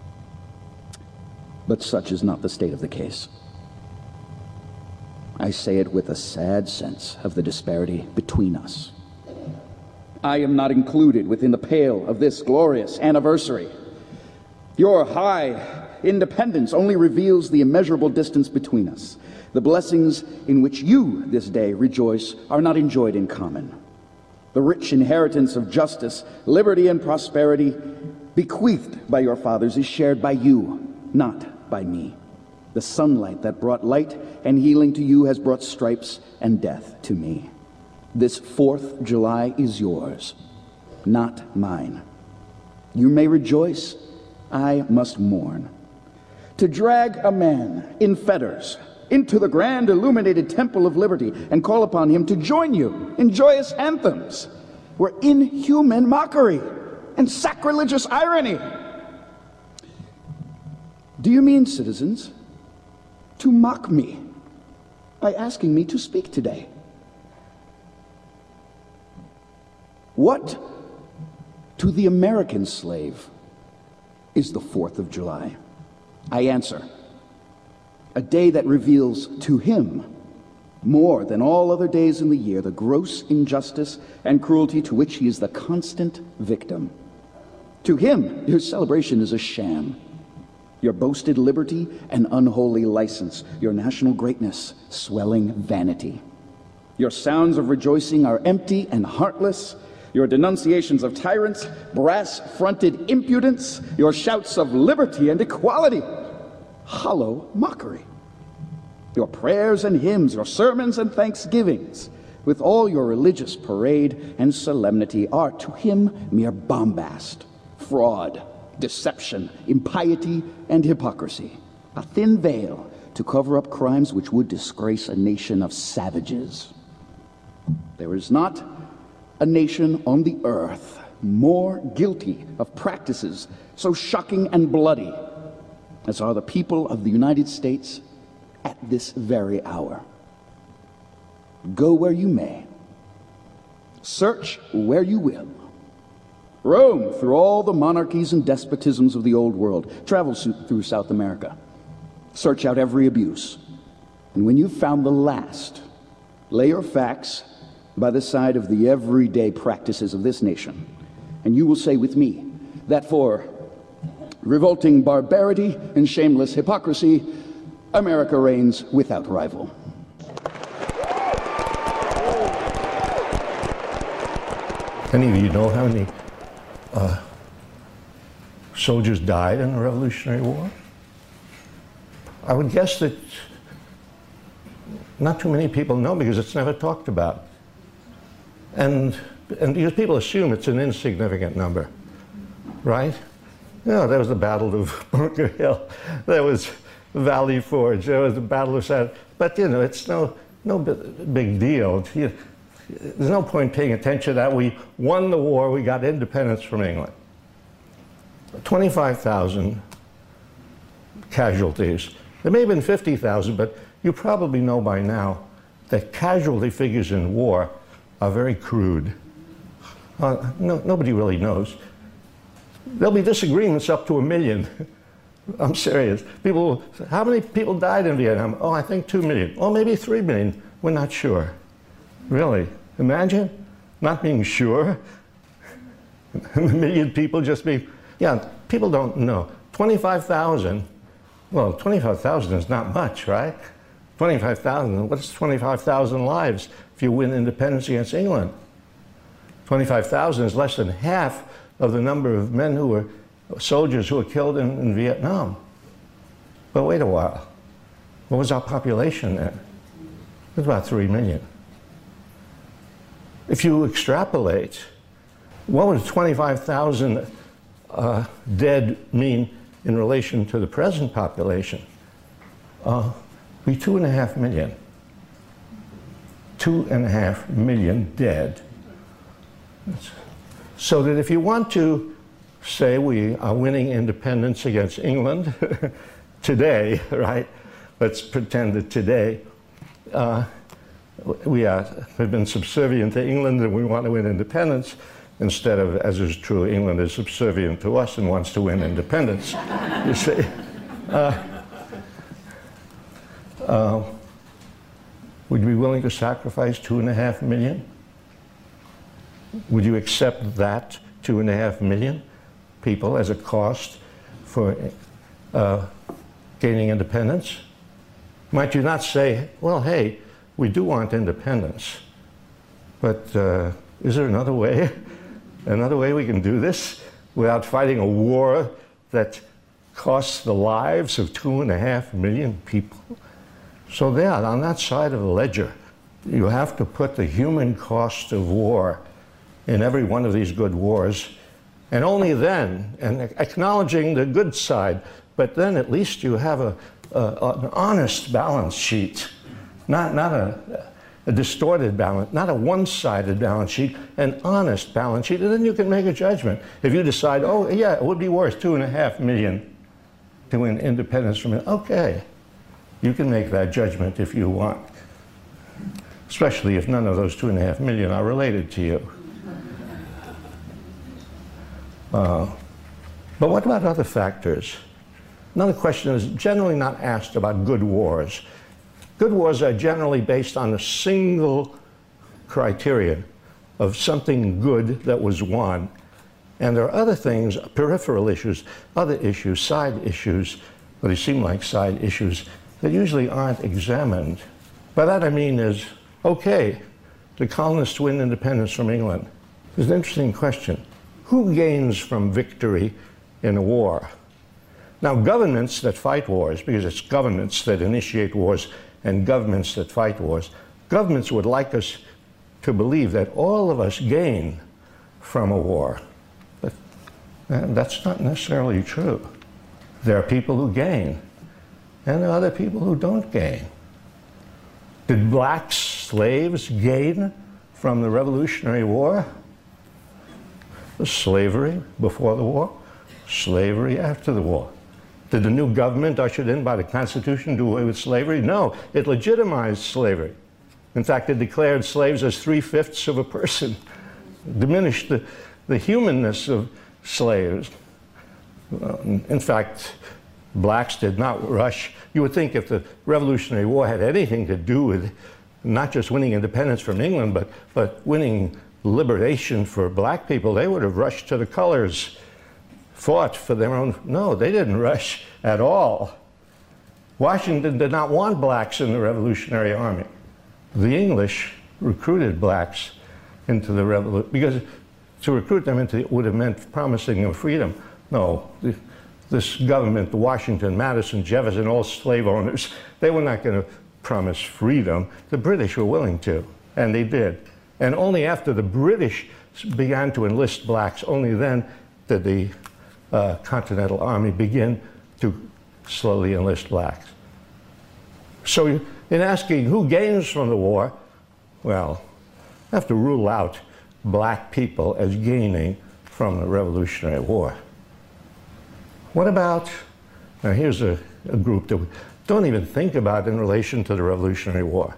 But such is not the state of the case. I say it with a sad sense of the disparity between us. I am not included within the pale of this glorious anniversary. Your high independence only reveals the immeasurable distance between us. The blessings in which you this day rejoice are not enjoyed in common. the rich inheritance of justice, liberty, and prosperity bequeathed by your fathers is shared by you, not by me. The sunlight that brought light and healing to you has brought stripes and death to me. This 4th July is yours, not mine. You may rejoice, I must mourn. To drag a man in fetters into the grand illuminated temple of liberty and call upon him to join you in joyous anthems were inhuman mockery and sacrilegious irony. Do you mean, citizens, to mock me by asking me to speak today? What to the American slave is the 4th of July? I answer, a day that reveals to him, more than all other days in the year, the gross injustice and cruelty to which he is the constant victim. To him, your celebration is a sham. Your boasted liberty, an unholy license. Your national greatness, swelling vanity. Your sounds of rejoicing are empty and heartless. Your denunciations of tyrants, brass-fronted impudence. Your shouts of liberty and equality, hollow mockery. Your prayers and hymns, your sermons and thanksgivings, with all your religious parade and solemnity, are to him mere bombast, fraud, deception, impiety, and hypocrisy, a thin veil to cover up crimes which would disgrace a nation of savages. There is not a nation on the earth more guilty of practices so shocking and bloody as are the people of the United States at this very hour. Go where you may, search where you will, roam through all the monarchies and despotisms of the old world, travel through South America, search out every abuse, and when you've found the last, lay your facts by the side of the everyday practices of this nation, and you will say with me that for revolting barbarity and shameless hypocrisy, America reigns without rival. Any of you know how many soldiers died in the Revolutionary War? I would guess that not too many people know because it's never talked about. And because people assume it's an insignificant number, right? You know, there was the Battle of Bunker Hill, there was Valley Forge, there was the Battle of San, but you know, it's no big deal. There's no point paying attention to that. We won the war, we got independence from England. 25,000 casualties. There may have been 50,000, but you probably know by now that casualty figures in war are very crude. Nobody really knows. There'll be disagreements up to 1 million. I'm serious. People, how many people died in Vietnam? Oh, I think 2 million. Oh, maybe 3 million. We're not sure. Really? Imagine not being sure. 1 million people just being, yeah, people don't know. 25,000, well, 25,000 is not much, right? 25,000, what's 25,000 lives if you win independence against England? 25,000 is less than half of the number of men who were soldiers who were killed in Vietnam. But wait a while. What was our population then? It was about 3 million. If you extrapolate, what would 25,000 dead mean in relation to the present population? Be 2.5 million. 2.5 million dead. So that if you want to say we are winning independence against England today, right? Let's pretend that today we've been subservient to England and we want to win independence, instead of, as is true, England is subservient to us and wants to win independence. You see? Would you be willing to sacrifice 2.5 million? Would you accept that 2.5 million people as a cost for gaining independence? Might you not say, well, hey, we do want independence, but Is there another way? Another way we can do this without fighting a war that costs the lives of 2.5 million people? So there, on that side of the ledger, you have to put the human cost of war in every one of these good wars, and only then, and acknowledging the good side, but then at least you have an honest balance sheet, not a distorted balance, not a one-sided balance sheet, an honest balance sheet, and then you can make a judgment. If you decide, oh yeah, it would be worth 2.5 million to win independence from it, okay, you can make that judgment if you want, especially if none of those 2.5 million are related to you. But what about other factors? Another question is generally not asked about good wars. Good wars are generally based on a single criterion of something good that was won. And there are other things, peripheral issues, other issues, side issues, but they seem like side issues, that usually aren't examined. By that I mean is, okay, the colonists win independence from England. There's an interesting question. Who gains from victory in a war? Now, governments that fight wars, because it's governments that initiate wars and governments that fight wars, governments would like us to believe that all of us gain from a war. But that's not necessarily true. There are people who gain, and there are other people who don't gain. Did black slaves gain from the Revolutionary War? Slavery before the war, slavery after the war. Did the new government ushered in by the Constitution do away with slavery? No, it legitimized slavery. In fact, it declared slaves as 3/5 of a person, diminished the humanness of slaves. In fact, blacks did not rush. You would think if the Revolutionary War had anything to do with not just winning independence from England, but winning liberation for black people, they would have rushed to the colors, fought for their own. No, they didn't rush at all. Washington did not want blacks in the Revolutionary Army. The English recruited blacks into the revolution, because to recruit them into it would have meant promising them freedom. No, this government, Washington, Madison, Jefferson, all slave owners, they were not going to promise freedom. The British were willing to, and they did. And only after the British began to enlist blacks, only then did the Continental Army begin to slowly enlist blacks. So in asking who gains from the war, well, I have to rule out black people as gaining from the Revolutionary War. What about, now here's a group that we don't even think about in relation to the Revolutionary War.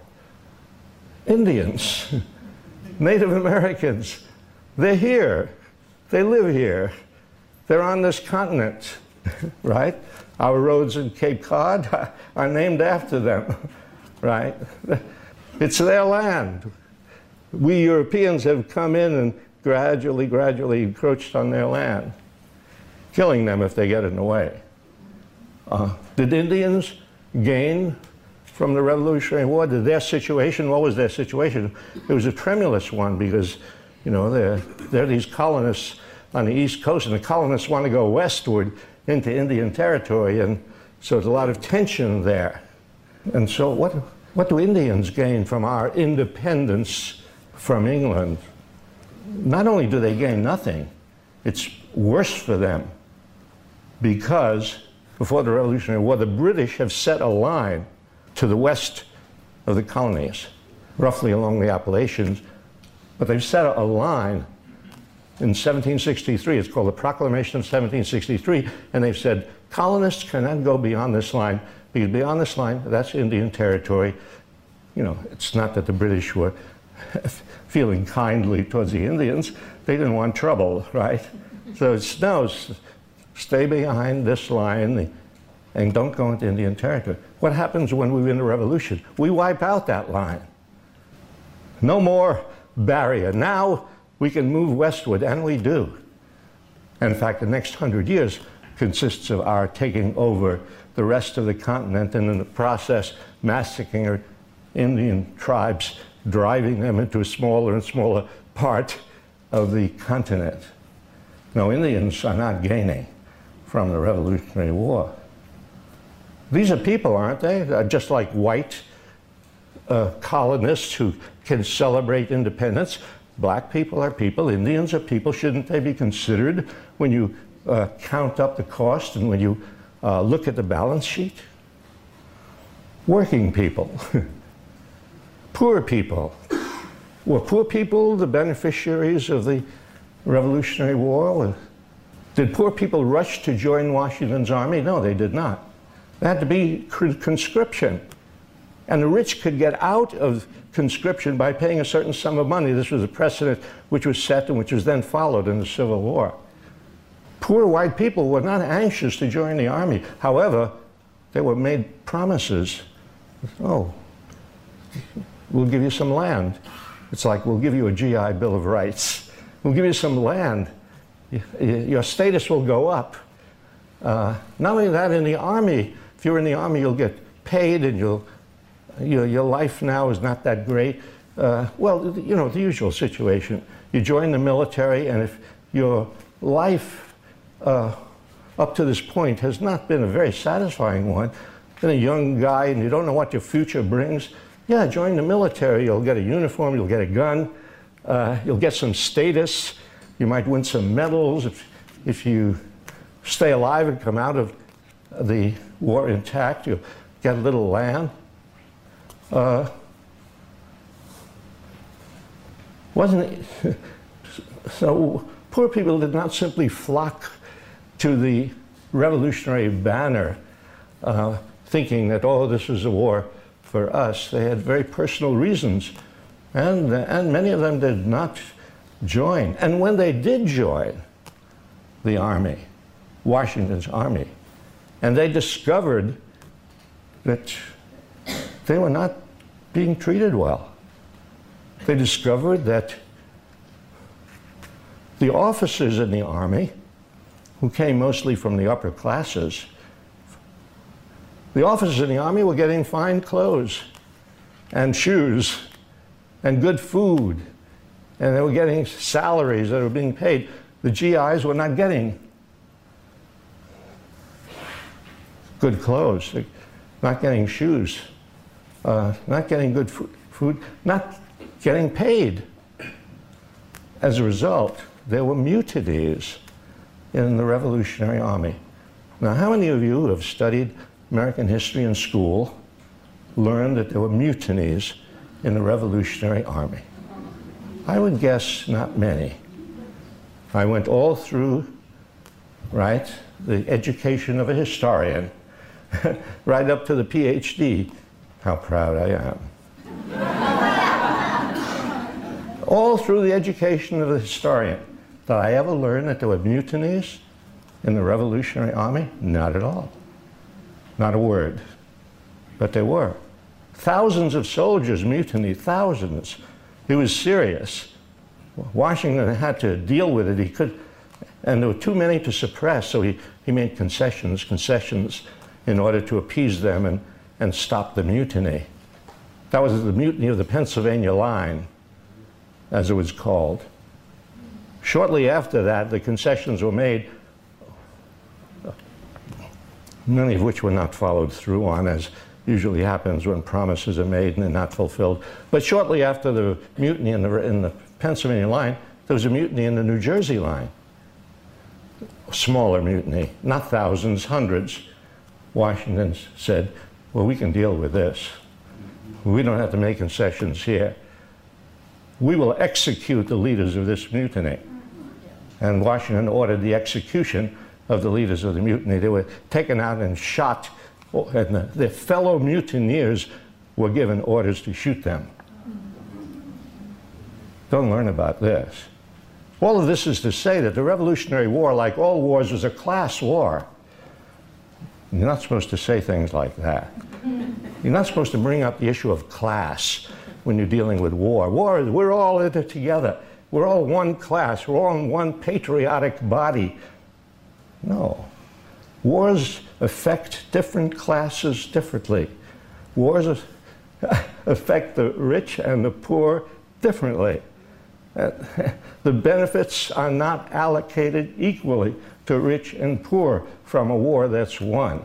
Indians. Native Americans, they're here, they live here, they're on this continent, right? Our roads in Cape Cod are named after them, right? It's their land. We Europeans have come in and gradually encroached on their land, killing them if they get in the way. Did Indians gain from the Revolutionary War? Did their situation, what was their situation? It was a tremulous one because, you know, there are these colonists on the East Coast, and the colonists want to go westward into Indian territory, and so there's a lot of tension there. And so what do Indians gain from our independence from England? Not only do they gain nothing, it's worse for them, because before the Revolutionary War, the British have set a line to the west of the colonies, roughly along the Appalachians, but they've set a line in 1763. It's called the Proclamation of 1763, and they've said colonists cannot go beyond this line, because beyond this line, that's Indian territory. You know, it's not that the British were feeling kindly towards the Indians. They didn't want trouble, right? So it's, no, stay behind this line and don't go into Indian territory. What happens when we win the revolution? We wipe out that line. No more barrier. Now we can move westward, and we do. And in fact, the next 100 years consists of our taking over the rest of the continent, and in the process massacring Indian tribes, driving them into smaller and smaller part of the continent. No, Indians are not gaining from the Revolutionary War. These are people, aren't they? Just like white colonists who can celebrate independence. Black people are people, Indians are people. Shouldn't they be considered when you count up the cost and when you look at the balance sheet? Working people, poor people. Were poor people the beneficiaries of the Revolutionary War? Did poor people rush to join Washington's army? No, they did not. There had to be conscription. And the rich could get out of conscription by paying a certain sum of money. This was a precedent which was set and which was then followed in the Civil War. Poor white people were not anxious to join the army. However, they were made promises. Oh, we'll give you some land. It's like, we'll give you a GI Bill of Rights. We'll give you some land. Your status will go up. Not only that, in the army, if you're in the army, you'll get paid and your life now is not that great. Well, you know, the usual situation. You join the military, and if your life up to this point has not been a very satisfying one, then a young guy and you don't know what your future brings, yeah, join the military. You'll get a uniform, you'll get a gun, you'll get some status, you might win some medals if you stay alive and come out of the war intact. You'll get a little land. Wasn't it? So poor people did not simply flock to the revolutionary banner thinking that, oh, this is a war for us. They had very personal reasons, and many of them did not join. And when they did join the army, Washington's army, and they discovered that they were not being treated well. They discovered that the officers in the army, who came mostly from the upper classes, the officers in the army were getting fine clothes and shoes and good food, and they were getting salaries that were being paid. The GIs were not getting good clothes, not getting shoes, not getting good food, not getting paid. As a result, there were mutinies in the Revolutionary Army. Now, how many of you who have studied American history in school learned that there were mutinies in the Revolutionary Army? I would guess not many. I went all through, right, the education of a historian, right up to the PhD. How proud I am. All through the education of a historian. Did I ever learn that there were mutinies in the Revolutionary Army? Not at all. Not a word. But there were. Thousands of soldiers mutinied, thousands. It was serious. Washington had to deal with it. He could, and there were too many to suppress, so he made concessions in order to appease them and stop the mutiny. That was the mutiny of the Pennsylvania Line, as it was called. Shortly after that, the concessions were made, many of which were not followed through on, as usually happens when promises are made and they're not fulfilled. But shortly after the mutiny in the Pennsylvania Line, there was a mutiny in the New Jersey Line. A smaller mutiny, not thousands, hundreds. Washington said, well, we can deal with this. We don't have to make concessions here. We will execute the leaders of this mutiny. And Washington ordered the execution of the leaders of the mutiny. They were taken out and shot, and their fellow mutineers were given orders to shoot them. Don't learn about this. All of this is to say that the Revolutionary War, like all wars, was a class war. You're not supposed to say things like that. You're not supposed to bring up the issue of class when you're dealing with war. War is, we're all in it together. We're all one class. We're all in one patriotic body. No. Wars affect different classes differently. Wars affect the rich and the poor differently. The benefits are not allocated equally to rich and poor from a war that's won.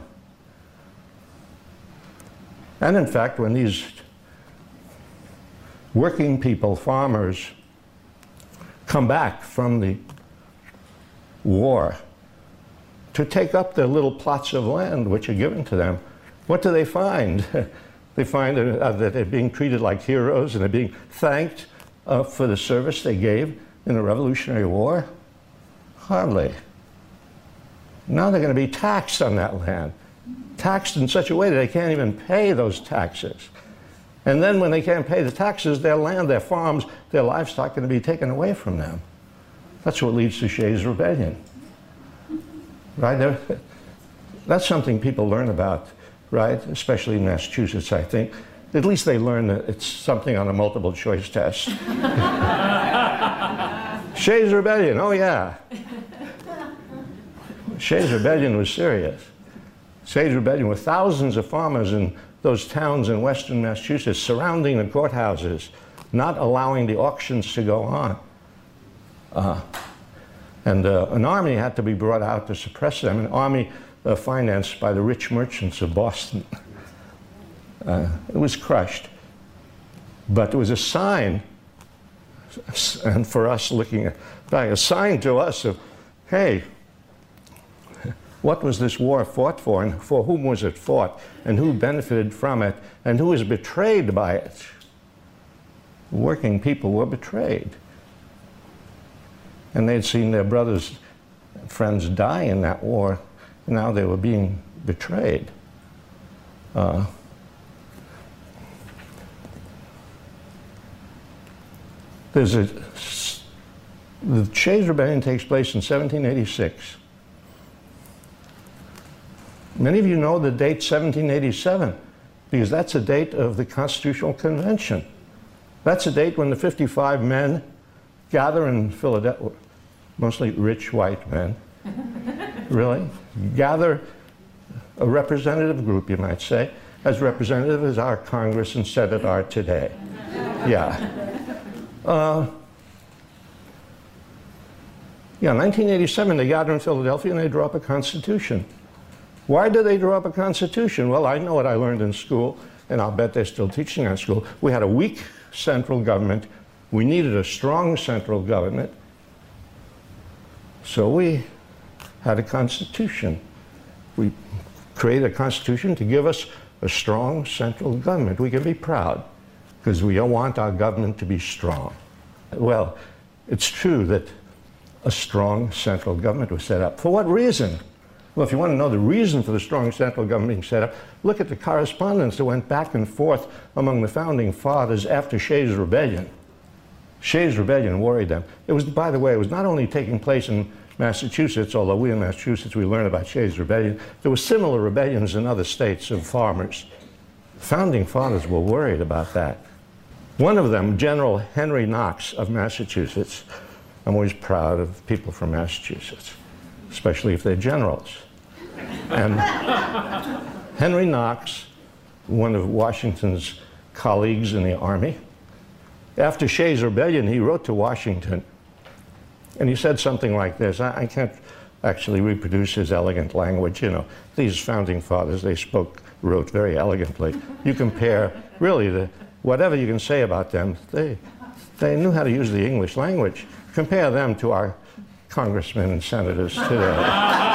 And in fact, when these working people, farmers, come back from the war to take up their little plots of land which are given to them, what do they find? They find that they're being treated like heroes and they're being thanked for the service they gave in the Revolutionary War? Hardly. Now they're going to be taxed on that land, taxed in such a way that they can't even pay those taxes. And then when they can't pay the taxes, their land, their farms, their livestock are going to be taken away from them. That's what leads to Shays' Rebellion. Right? That's something people learn about, right? Especially in Massachusetts, I think. At least they learn that it's something on a multiple choice test. Shays' Rebellion, oh yeah. Shays' Rebellion was serious. Shays' Rebellion with thousands of farmers in those towns in western Massachusetts surrounding the courthouses, not allowing the auctions to go on. And an army had to be brought out to suppress them, an army financed by the rich merchants of Boston. It was crushed. But it was a sign, and for us looking back, a sign to us of, hey, what was this war fought for, and for whom was it fought, and who benefited from it, and who was betrayed by it? Working people were betrayed. And they'd seen their brothers and friends die in that war, and now they were being betrayed. The Shays' Rebellion takes place in 1786. Many of you know the date 1787 because that's the date of the Constitutional Convention. That's the date when the 55 men gather in Philadelphia, mostly rich white men, really, gather a representative group, you might say, as representative as our Congress and Senate are today. Yeah. 1987, they gather in Philadelphia and they draw up a constitution. Why do they draw up a constitution? Well, I know what I learned in school, and I'll bet they're still teaching at school. We had a weak central government. We needed a strong central government. So we had a constitution. We created a constitution to give us a strong central government. We can be proud because we want our government to be strong. Well, it's true that a strong central government was set up. For what reason? Well, if you want to know the reason for the strong central government being set up, look at the correspondence that went back and forth among the founding fathers after Shays' Rebellion. Shays' Rebellion worried them. It was, by the way, it was not only taking place in Massachusetts, although we in Massachusetts, we learned about Shays' Rebellion. There were similar rebellions in other states of farmers. Founding fathers were worried about that. One of them, General Henry Knox of Massachusetts. I'm always proud of people from Massachusetts, especially if they're generals. And Henry Knox, one of Washington's colleagues in the Army, after Shays' Rebellion, he wrote to Washington, and he said something like this. I can't actually reproduce his elegant language. You know, these founding fathers, they wrote very elegantly. You compare, really, whatever you can say about them, they knew how to use the English language. Compare them to our congressmen and senators today.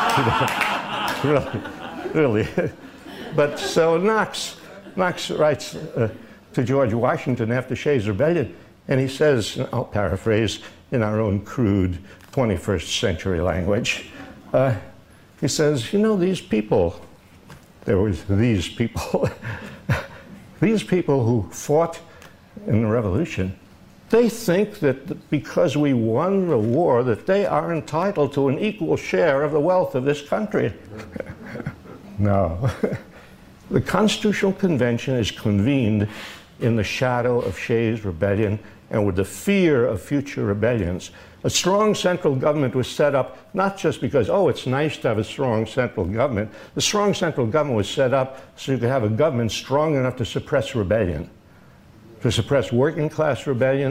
Really. But so Knox writes to George Washington after Shays' Rebellion, and he says, I'll paraphrase in our own crude 21st century language, he says, you know, these people, there was these people, these people who fought in the Revolution, they think that because we won the war, that they are entitled to an equal share of the wealth of this country. No. The Constitutional Convention is convened in the shadow of Shays' Rebellion and with the fear of future rebellions. A strong central government was set up not just because, oh, it's nice to have a strong central government. The strong central government was set up so you could have a government strong enough to suppress rebellion, to suppress working class rebellions,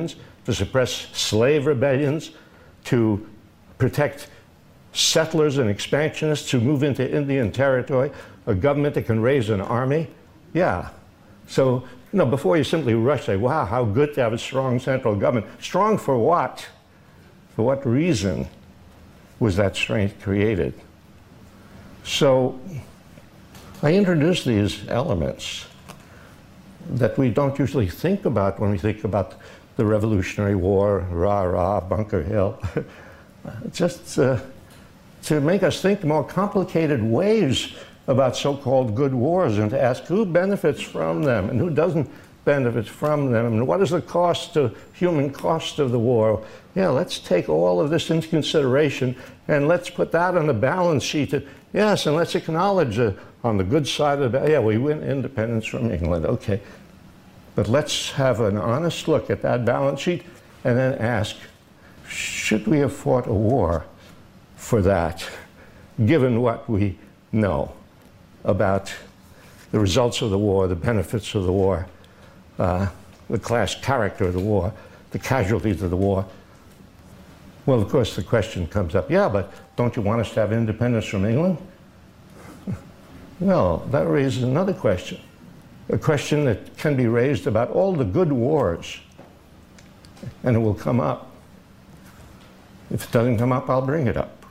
to suppress slave rebellions, to protect settlers and expansionists who move into Indian territory, a government that can raise an army? Yeah. So, before you simply rush, say, wow, how good to have a strong central government. Strong for what? For what reason was that strength created? So, I introduced these elements that we don't usually think about when we think about the Revolutionary War, rah-rah, Bunker Hill, just to make us think more complicated ways about so-called good wars and to ask who benefits from them and who doesn't benefit from them and what is the cost, human cost of the war. Yeah, let's take all of this into consideration and let's put that on the balance sheet. Yes, and let's acknowledge on the good side of the, yeah, we win independence from England, okay. But let's have an honest look at that balance sheet and then ask, should we have fought a war for that, given what we know about the results of the war, the benefits of the war, the class character of the war, the casualties of the war? Well, of course, the question comes up, yeah, but don't you want us to have independence from England? Well, that raises another question, a question that can be raised about all the good wars, and it will come up. If it doesn't come up, I'll bring it up.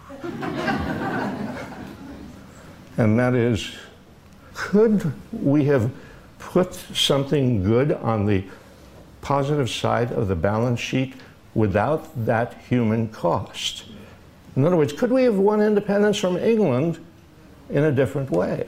And that is, could we have put something good on the positive side of the balance sheet without that human cost? In other words, could we have won independence from England in a different way?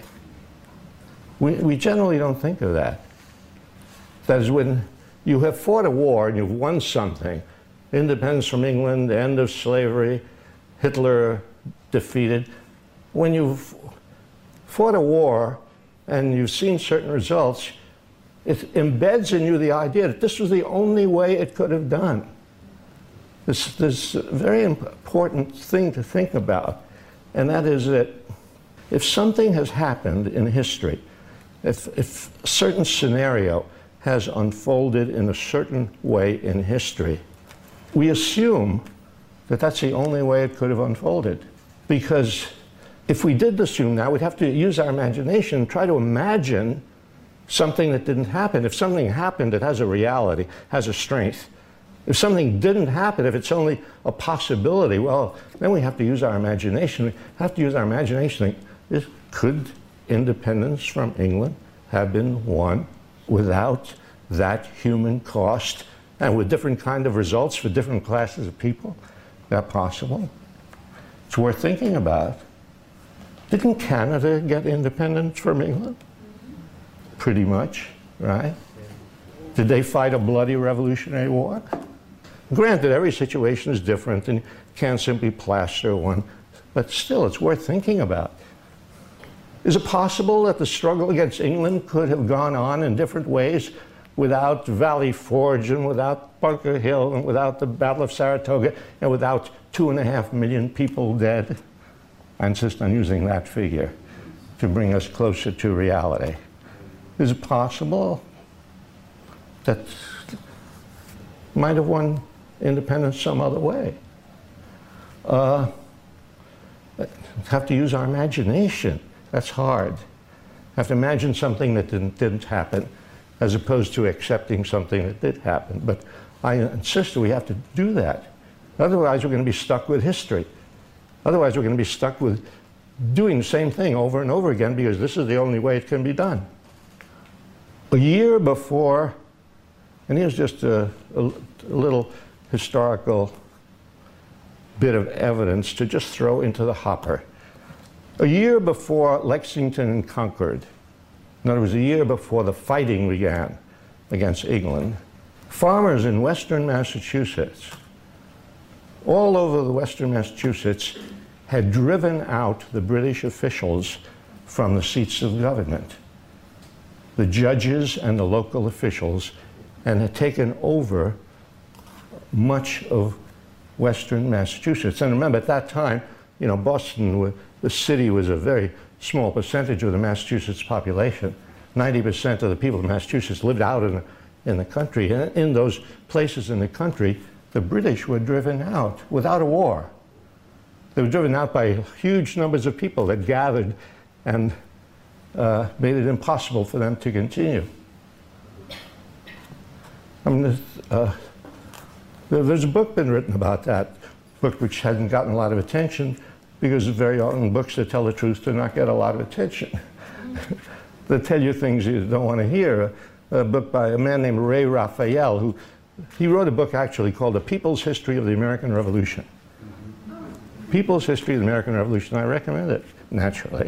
We generally don't think of that. That is, when you have fought a war and you've won something, independence from England, the end of slavery, Hitler defeated, when you've fought a war and you've seen certain results, it embeds in you the idea that this was the only way it could have done. This very important thing to think about, and that is that if something has happened in history, if a certain scenario has unfolded in a certain way in history, we assume that that's the only way it could have unfolded. Because if we did assume that, we'd have to use our imagination and try to imagine something that didn't happen. If something happened, it has a reality, has a strength. If something didn't happen, if it's only a possibility, well, then we have to use our imagination. We have to use our imagination. Could independence from England have been won without that human cost and with different kind of results for different classes of people? Is that possible? It's worth thinking about. Didn't Canada get independence from England? Pretty much, right? Did they fight a bloody Revolutionary War? Granted, every situation is different and you can't simply plaster one, but still, it's worth thinking about. Is it possible that the struggle against England could have gone on in different ways without Valley Forge and without Bunker Hill and without the Battle of Saratoga and without 2.5 million people dead? I insist on using that figure to bring us closer to reality. Is it possible that might have won independence some other way? Have to use our imagination. That's hard. Have to imagine something that didn't happen, as opposed to accepting something that did happen. But I insist that we have to do that. Otherwise, we're going to be stuck with history. Otherwise, we're going to be stuck with doing the same thing over and over again because this is the only way it can be done. A year before, and here's just a little historical bit of evidence to just throw into the hopper. A year before Lexington and Concord, in other words, a year before the fighting began against England, farmers in western Massachusetts, all over the western Massachusetts, had driven out the British officials from the seats of government, the judges and the local officials, and had taken over much of western Massachusetts. And remember, at that time, Boston, the city, was a very small percentage of the Massachusetts population. 90% of the people of Massachusetts lived out in the country. And in those places in the country, the British were driven out without a war. They were driven out by huge numbers of people that gathered and made it impossible for them to continue. I mean, there's a book been written about that, book which hasn't gotten a lot of attention because very often books that tell the truth do not get a lot of attention. They tell you things you don't want to hear. A book by a man named Ray Raphael, he wrote a book actually called The People's History of the American Revolution. People's History of the American Revolution. I recommend it, naturally.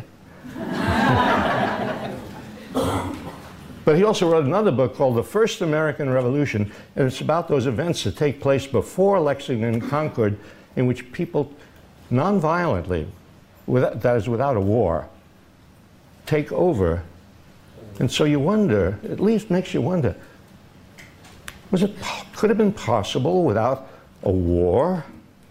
But he also wrote another book called The First American Revolution, and it's about those events that take place before Lexington and Concord, in which people non-violently, that is without a war, take over. And so you wonder, at least makes you wonder, could it have been possible without a war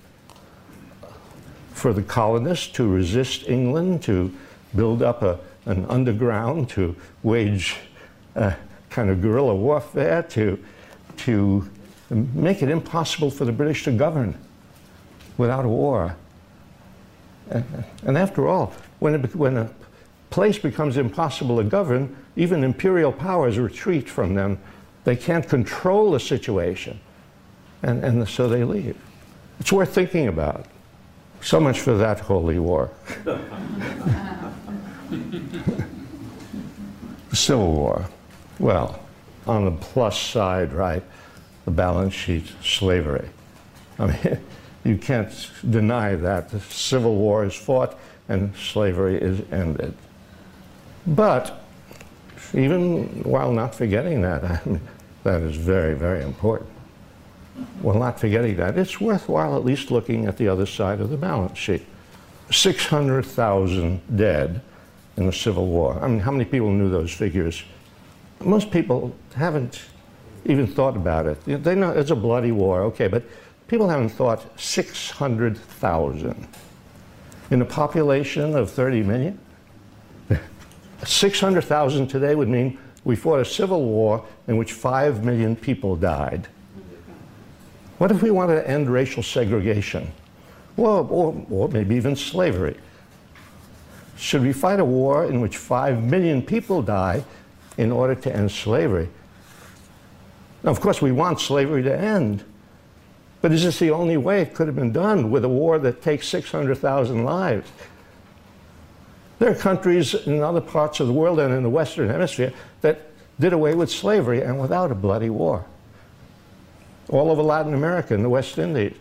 for the colonists to resist England, to build up an underground, to wage kind of guerrilla warfare, to make it impossible for the British to govern without a war? And after all, when a place becomes impossible to govern, even imperial powers retreat from them. They can't control the situation, and so they leave. It's worth thinking about. So much for that holy war. The Civil War. Well, on the plus side, right, the balance sheet, slavery. I mean, you can't deny that. The Civil War is fought and slavery is ended. But even while not forgetting that, I mean, that is very, very important. While not forgetting that, it's worthwhile at least looking at the other side of the balance sheet. 600,000 dead in the Civil War. I mean, how many people knew those figures? Most people haven't even thought about it. They know it's a bloody war, okay, but people haven't thought 600,000. In a population of 30 million, 600,000 today would mean we fought a civil war in which 5 million people died. What if we wanted to end racial segregation? Well, or maybe even slavery. Should we fight a war in which 5 million people die in order to end slavery? Now, of course, we want slavery to end. But is this the only way it could have been done with a war that takes 600,000 lives? There are countries in other parts of the world and in the Western Hemisphere that did away with slavery and without a bloody war. All over Latin America and the West Indies.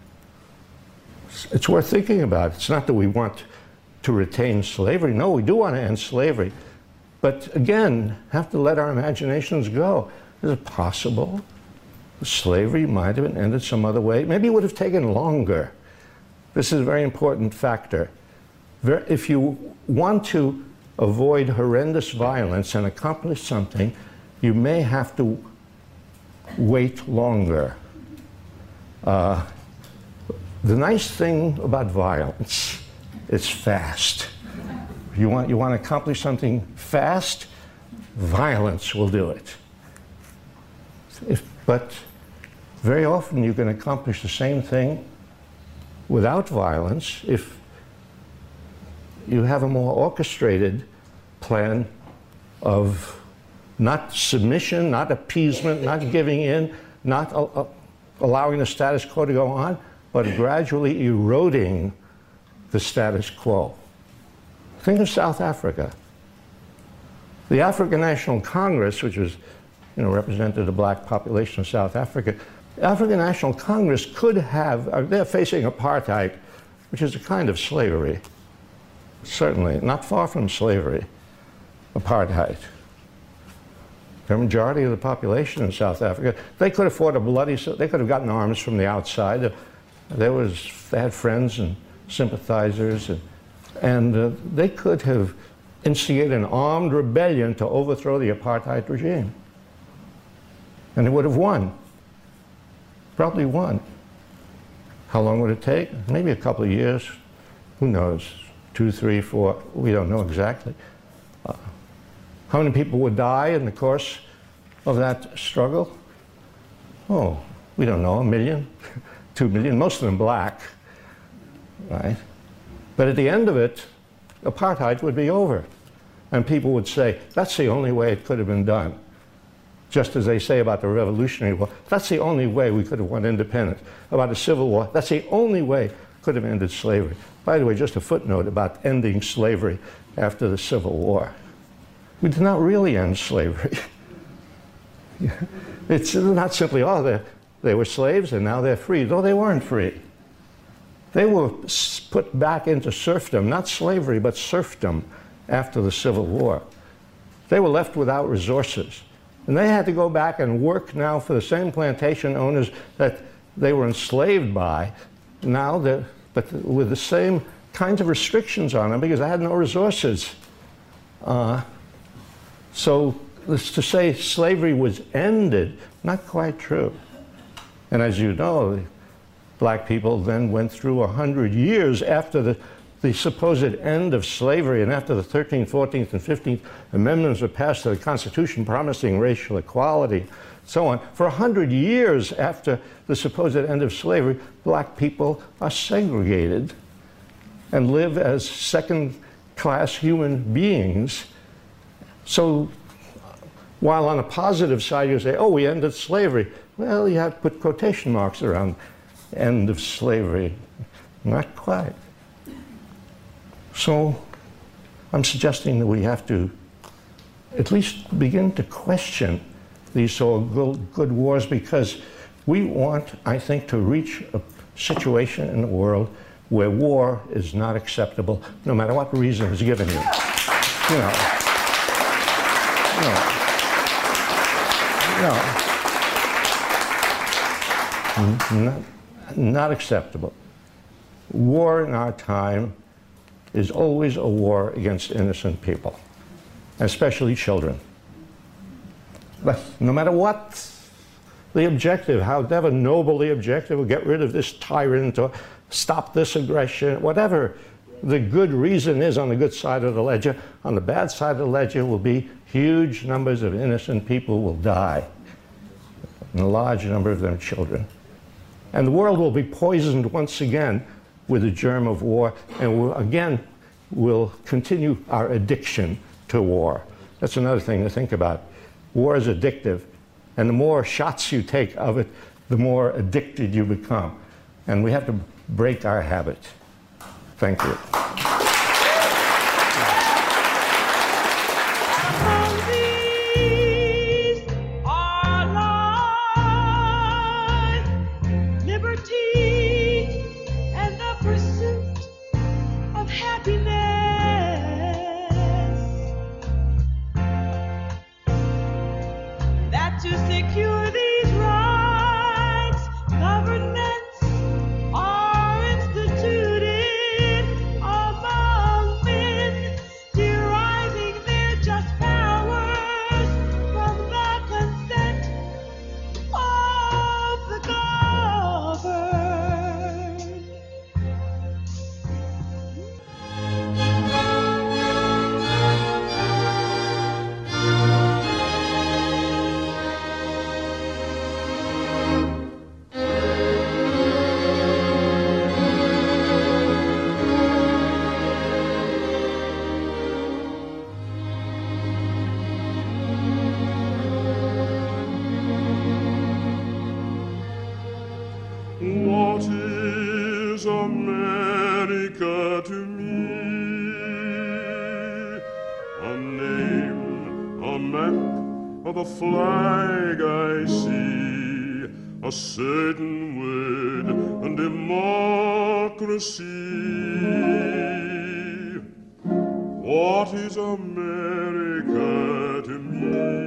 It's worth thinking about. It's not that we want to retain slavery. No, we do want to end slavery. But again, have to let our imaginations go. Is it possible slavery might have been ended some other way? Maybe it would have taken longer. This is a very important factor. If you want to avoid horrendous violence and accomplish something, you may have to wait longer. The nice thing about violence, it's fast. You want to accomplish something fast, violence will do it. But very often you can accomplish the same thing without violence if you have a more orchestrated plan of not submission, not appeasement, not giving in, not allowing the status quo to go on, but gradually eroding the status quo. Think of South Africa. The African National Congress, which was, represented the black population of South Africa, the African National Congress could have, they're facing apartheid, which is a kind of slavery. Certainly, not far from slavery, apartheid. The majority of the population in South Africa, they could have fought a bloody, they could have gotten arms from the outside. They had friends and sympathizers, and they could have instigated an armed rebellion to overthrow the apartheid regime. And they would have won. Probably won. How long would it take? Maybe a couple of years. Who knows? 2, 3, 4, we don't know exactly. How many people would die in the course of that struggle? Oh, we don't know, 1 million, 2 million, most of them black, right? But at the end of it, apartheid would be over. And people would say, that's the only way it could have been done. Just as they say about the Revolutionary War, that's the only way we could have won independence. About the Civil War, that's the only way could have ended slavery. By the way, just a footnote about ending slavery after the Civil War. We did not really end slavery. It's not simply, oh, they were slaves and now they're free. No, they weren't free. They were put back into serfdom, not slavery, but serfdom after the Civil War. They were left without resources. And they had to go back and work now for the same plantation owners that they were enslaved by, now, but with the same kinds of restrictions on them because they had no resources. So to say slavery was ended, not quite true. And as you know, black people then went through 100 years after the supposed end of slavery and after the 13th, 14th, and 15th Amendments were passed to the Constitution promising racial equality, so on. For 100 years after the supposed end of slavery, black people are segregated and live as second-class human beings. So while on the positive side you say, oh, we ended slavery, well, you have to put quotation marks around end of slavery. Not quite. So I'm suggesting that we have to at least begin to question these so-called good wars, because we want, I think, to reach a situation in the world where war is not acceptable, no matter what reason is given you. Not acceptable. War in our time is always a war against innocent people, especially children. But no matter what the objective, however noble the objective, or get rid of this tyrant, or stop this aggression, whatever the good reason is on the good side of the ledger, on the bad side of the ledger will be huge numbers of innocent people will die, and a large number of them children. And the world will be poisoned once again with the germ of war, and we'll continue our addiction to war. That's another thing to think about. War is addictive, and the more shots you take of it, the more addicted you become. And we have to break our habit. Thank you. What is America to me? A name, a map, of a flag I see, a certain word, and democracy. What is America to me?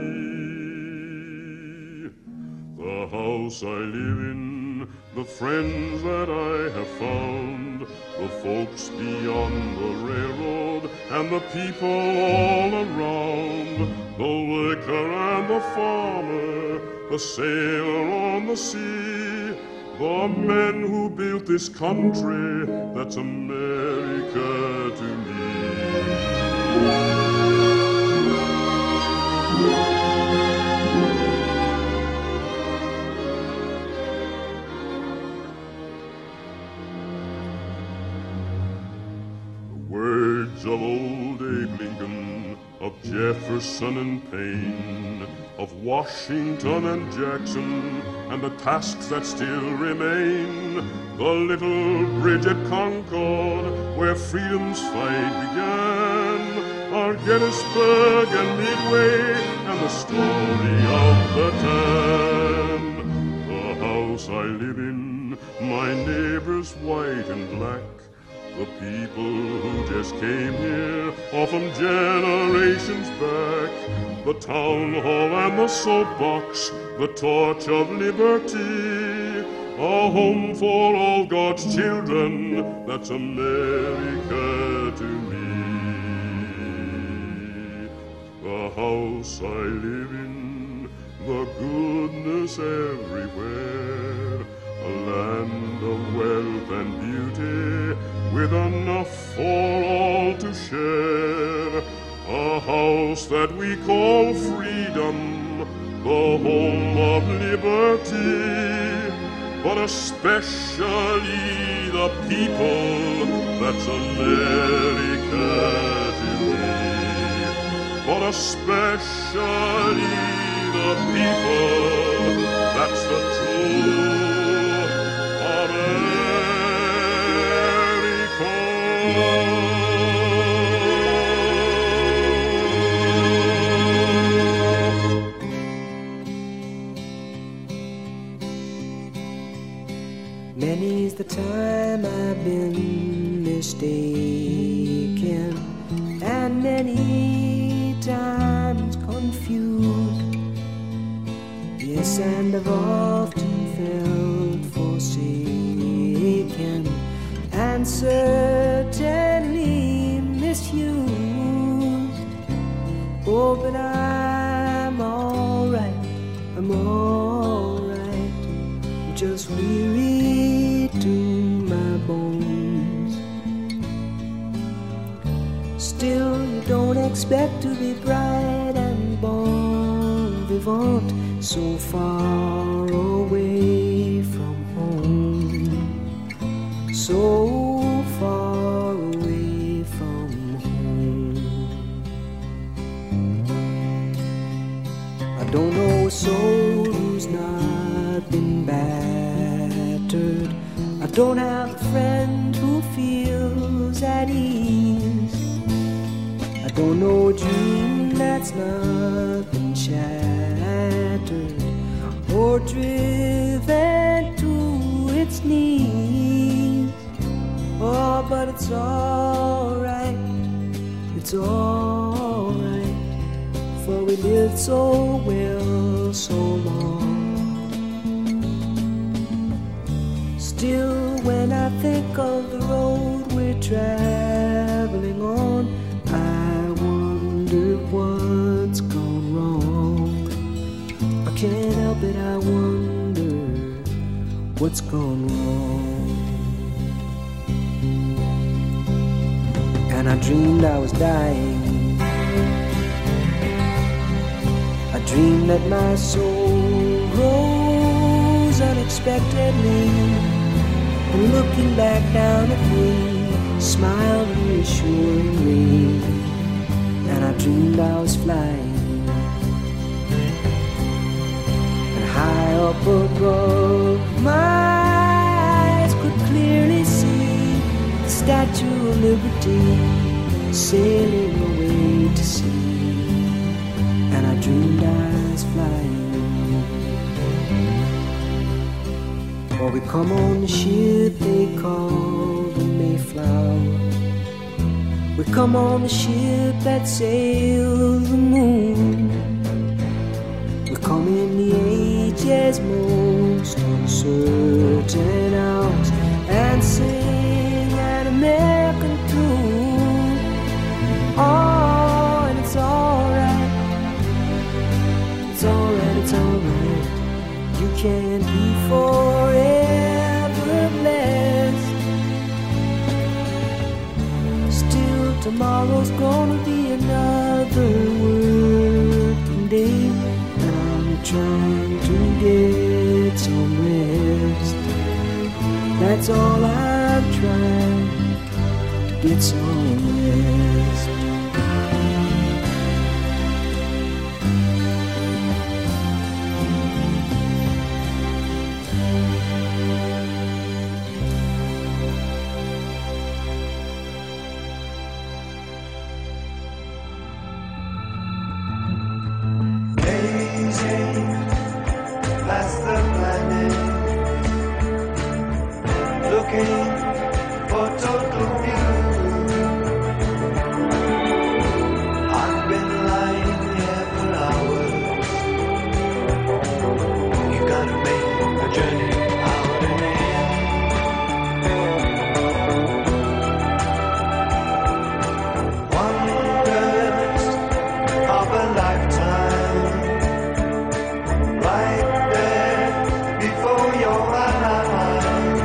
The house I live in, the friends that I have found, the folks beyond the railroad, and the people all around, the worker and the farmer, the sailor on the sea, the men who built this country, that's America to me. of Jefferson and Payne, of Washington and Jackson, and the tasks that still remain. The little bridge at Concord, where freedom's fight began, our Gettysburg and Midway, and the story of the tan. The house I live in, my neighbors white and black, the people who just came here, often generations back. The town hall and the soapbox, the torch of liberty, a home for all God's children, that's America to me. The house I live in, the goodness everywhere, a land of wealth and beauty, with enough for all to share. A house that we call freedom, the home of liberty, but especially the people, that's America to me. But especially the people, that's the true Many's the time I've been mistaken, and many times confused. Yes, and I've often felt forsaken, and certainly misused. Oh, but I'm alright, I'm alright, just weary to my bones. Still, you don't expect to be bright and bon vivant so far away from home, so far away from home. I don't know a soul who's not been battered. I don't have a friend who feels at ease. I don't know a dream that's not been shattered or driven to its knees. Oh, but it's alright, it's alright, for we lived so well so long. Still, when I think of the road we're traveling on, I wonder what's gone wrong. I can't help it, I wonder what's gone wrong. And I dreamed I was dying. I dreamed that my soul rose unexpectedly, and looking back down at me, smiled reassuringly. And I dreamed I was flying, and high up above, my eyes could clearly see the Statue of Liberty sailing away to sea. And I dreamed I was flying. Or we come on the ship they call the Mayflower. We come on the ship that sails the moon. We come in the age's most uncertain hours and sing an American tune. Oh, and it's alright, it's alright, it's alright. You can't be forever blessed. Still, tomorrow's gonna be another working day, and I'm trying to get some rest. That's all I'm trying, to get some rest. past the planet, looking for total view. I've been lying here for hours. You gotta make a journey out and in. Wonders of a lifetime, right there before your eyes,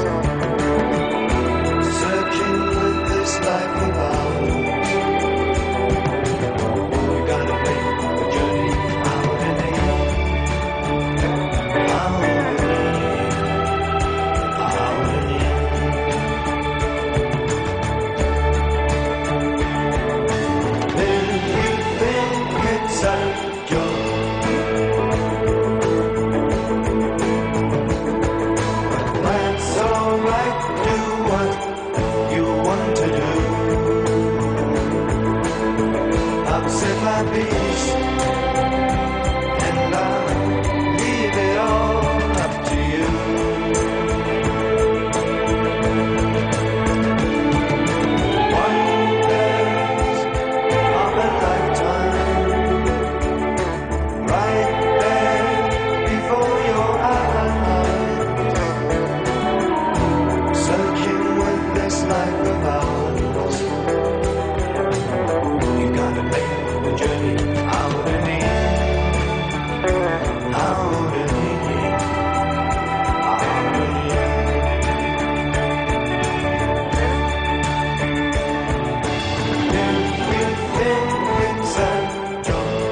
searching with this life of ours. You gotta make a journey out and in, out and in, out and in. Then you think it's a joke. That's alright, do what you want to do. I've said my piece, and I'll leave it all up to you. Wonders of a lifetime, right there before your eyes, searching with this life of ours. You gotta make the journey out and in, out and in, out and in. If you think it's a joke,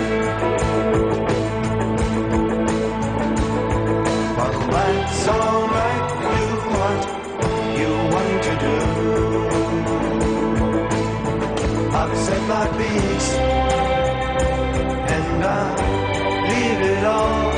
well, that's alright, do what you want to do. I've said my piece, and I'll leave it all